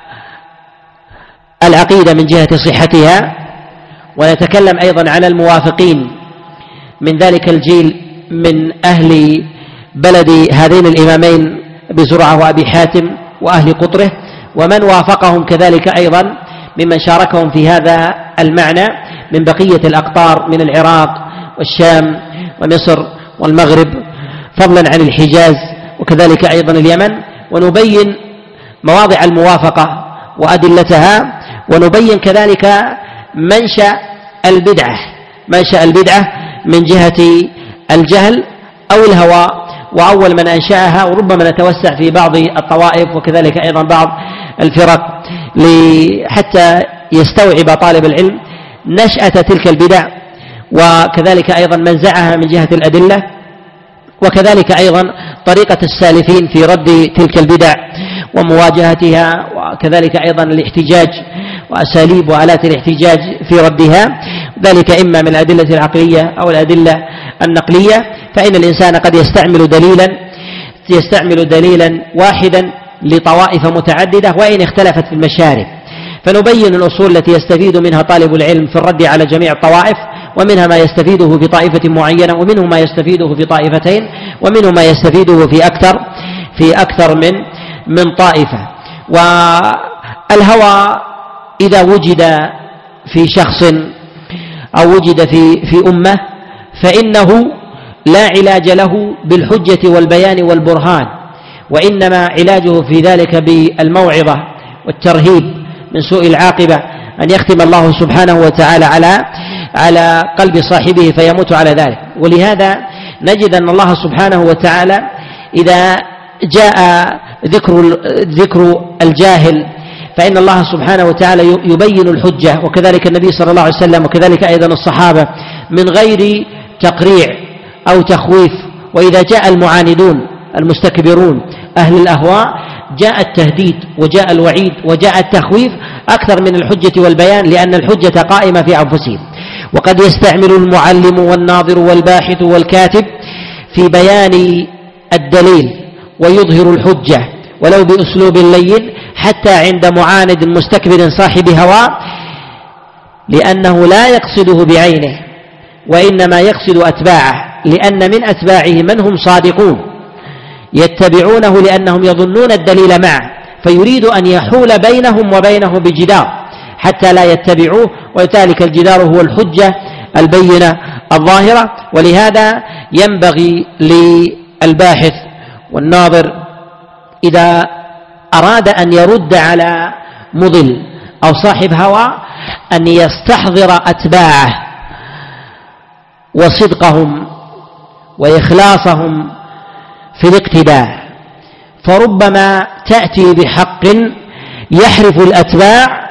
العقيدة من جهة صحتها، ونتكلم أيضا على الموافقين من ذلك الجيل من أهل بلد هذين الإمامين بزرعة وأبي حاتم وأهل قطره، ومن وافقهم كذلك أيضا ممن شاركهم في هذا المعنى من بقية الأقطار من العراق والشام ومصر والمغرب، فضلا عن الحجاز وكذلك أيضا اليمن. ونبين مواضع الموافقة وأدلتها، ونبين كذلك منشأ البدعة من جهة الجهل أو الهوى، وأول من أنشأها، وربما نتوسع في بعض الطوائف وكذلك أيضا بعض الفرق حتى يستوعب طالب العلم نشأة تلك البدع، وكذلك أيضا منزعها من جهة الأدلة، وكذلك أيضا طريقة السالفين في رد تلك البدع ومواجهتها، وكذلك أيضا الاحتجاج وأساليب وآلات الاحتجاج في ردها، ذلك إما من الأدلة العقلية أو الأدلة النقلية. فإن الإنسان قد يستعمل دليلا واحدا لطوائف متعددة وإن اختلفت في المشارب. فنبين الأصول التي يستفيد منها طالب العلم في الرد على جميع الطوائف، ومنها ما يستفيده في طائفة معينة، ومنه ما يستفيده في طائفتين، ومنه ما يستفيده في أكثر من طائفة. والهوى إذا وجد في شخص أو وجد في أمة فإنه لا علاج له بالحجة والبيان والبرهان، وإنما علاجه في ذلك بالموعظة والترهيب من سوء العاقبة، أن يختم الله سبحانه وتعالى على قلب صاحبه فيموت على ذلك. ولهذا نجد أن الله سبحانه وتعالى إذا جاء ذكر الجاهل فإن الله سبحانه وتعالى يبين الحجة، وكذلك النبي صلى الله عليه وسلم، وكذلك أيضا الصحابة، من غير تقريع أو تخويف. وإذا جاء المعاندون المستكبرون أهل الأهواء جاء التهديد وجاء الوعيد وجاء التخويف أكثر من الحجة والبيان، لأن الحجة قائمة في أنفسهم. وقد يستعمل المعلم والناظر والباحث والكاتب في بيان الدليل ويظهر الحجة ولو بأسلوب لين حتى عند معاند مستكبر صاحب هوى، لأنه لا يقصده بعينه وإنما يقصد أتباعه، لأن من أتباعه من هم صادقون يتبعونه لأنهم يظنون الدليل معه، فيريد أن يحول بينهم وبينه بجدار حتى لا يتبعوه، وذلك الجدار هو الحجة البينة الظاهرة. ولهذا ينبغي للباحث والناظر إذا أراد أن يرد على مضل أو صاحب هوى أن يستحضر أتباعه وصدقهم وإخلاصهم في الاقتداء، فربما تأتي بحق يحرف الأتباع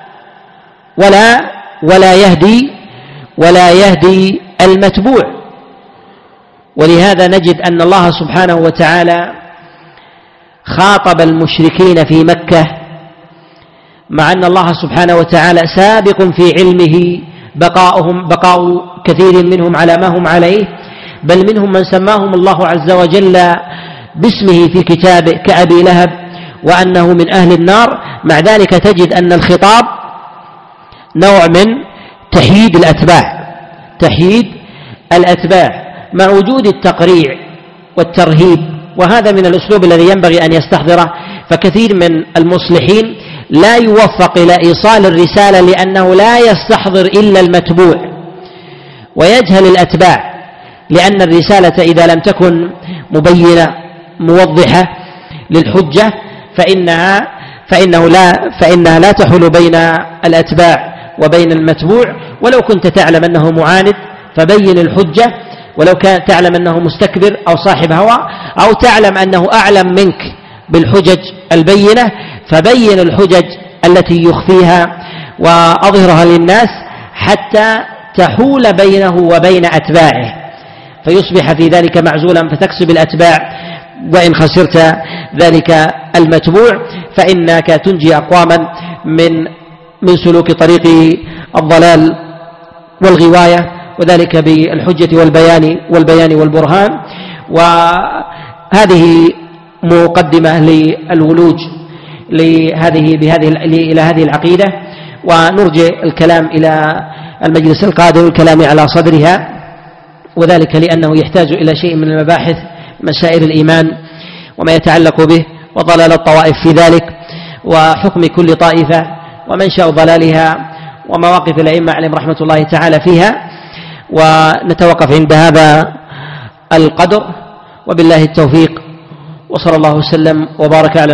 ولا يهدي المتبوع. ولهذا نجد أن الله سبحانه وتعالى خاطب المشركين في مكة، مع أن الله سبحانه وتعالى سابق في علمه بقاء كثير منهم على ما هم عليه، بل منهم من سماهم الله عز وجل باسمه في كتابه كأبي لهب وأنه من أهل النار. مع ذلك تجد أن الخطاب نوع من تحييد الأتباع مع وجود التقريع والترهيب، وهذا من الأسلوب الذي ينبغي أن يستحضره. فكثير من المصلحين لا يوفق إلى إيصال الرسالة لأنه لا يستحضر إلا المتبوع ويجهل الأتباع، لأن الرسالة إذا لم تكن مبينة موضحة للحجة فإنها لا تحول بين الأتباع وبين المتبوع. ولو كنت تعلم أنه معاند فبين الحجة، ولو كان تعلم أنه مستكبر أو صاحب هوى، أو تعلم أنه أعلم منك بالحجج البينة فبين الحجج التي يخفيها وأظهرها للناس حتى تحول بينه وبين أتباعه، فيصبح في ذلك معزولا فتكسب الأتباع، وإن خسرت ذلك المتبوع فإنك تنجي أقواما من سلوك طريق الضلال والغواية، وذلك بالحجة والبيان والبرهان. وهذه مقدمة للولوج إلى هذه العقيدة، ونرجع الكلام إلى المجلس القادم الكلام على صدرها، وذلك لأنه يحتاج إلى شيء من المباحث مسائل الإيمان وما يتعلق به، وضلال الطوائف في ذلك، وحكم كل طائفة، ومنشأ ضلالها، ومواقف الأئمة عليهم رحمة الله تعالى فيها. ونتوقف عند هذا القدر، وبالله التوفيق، وصلى الله وسلم وبارك على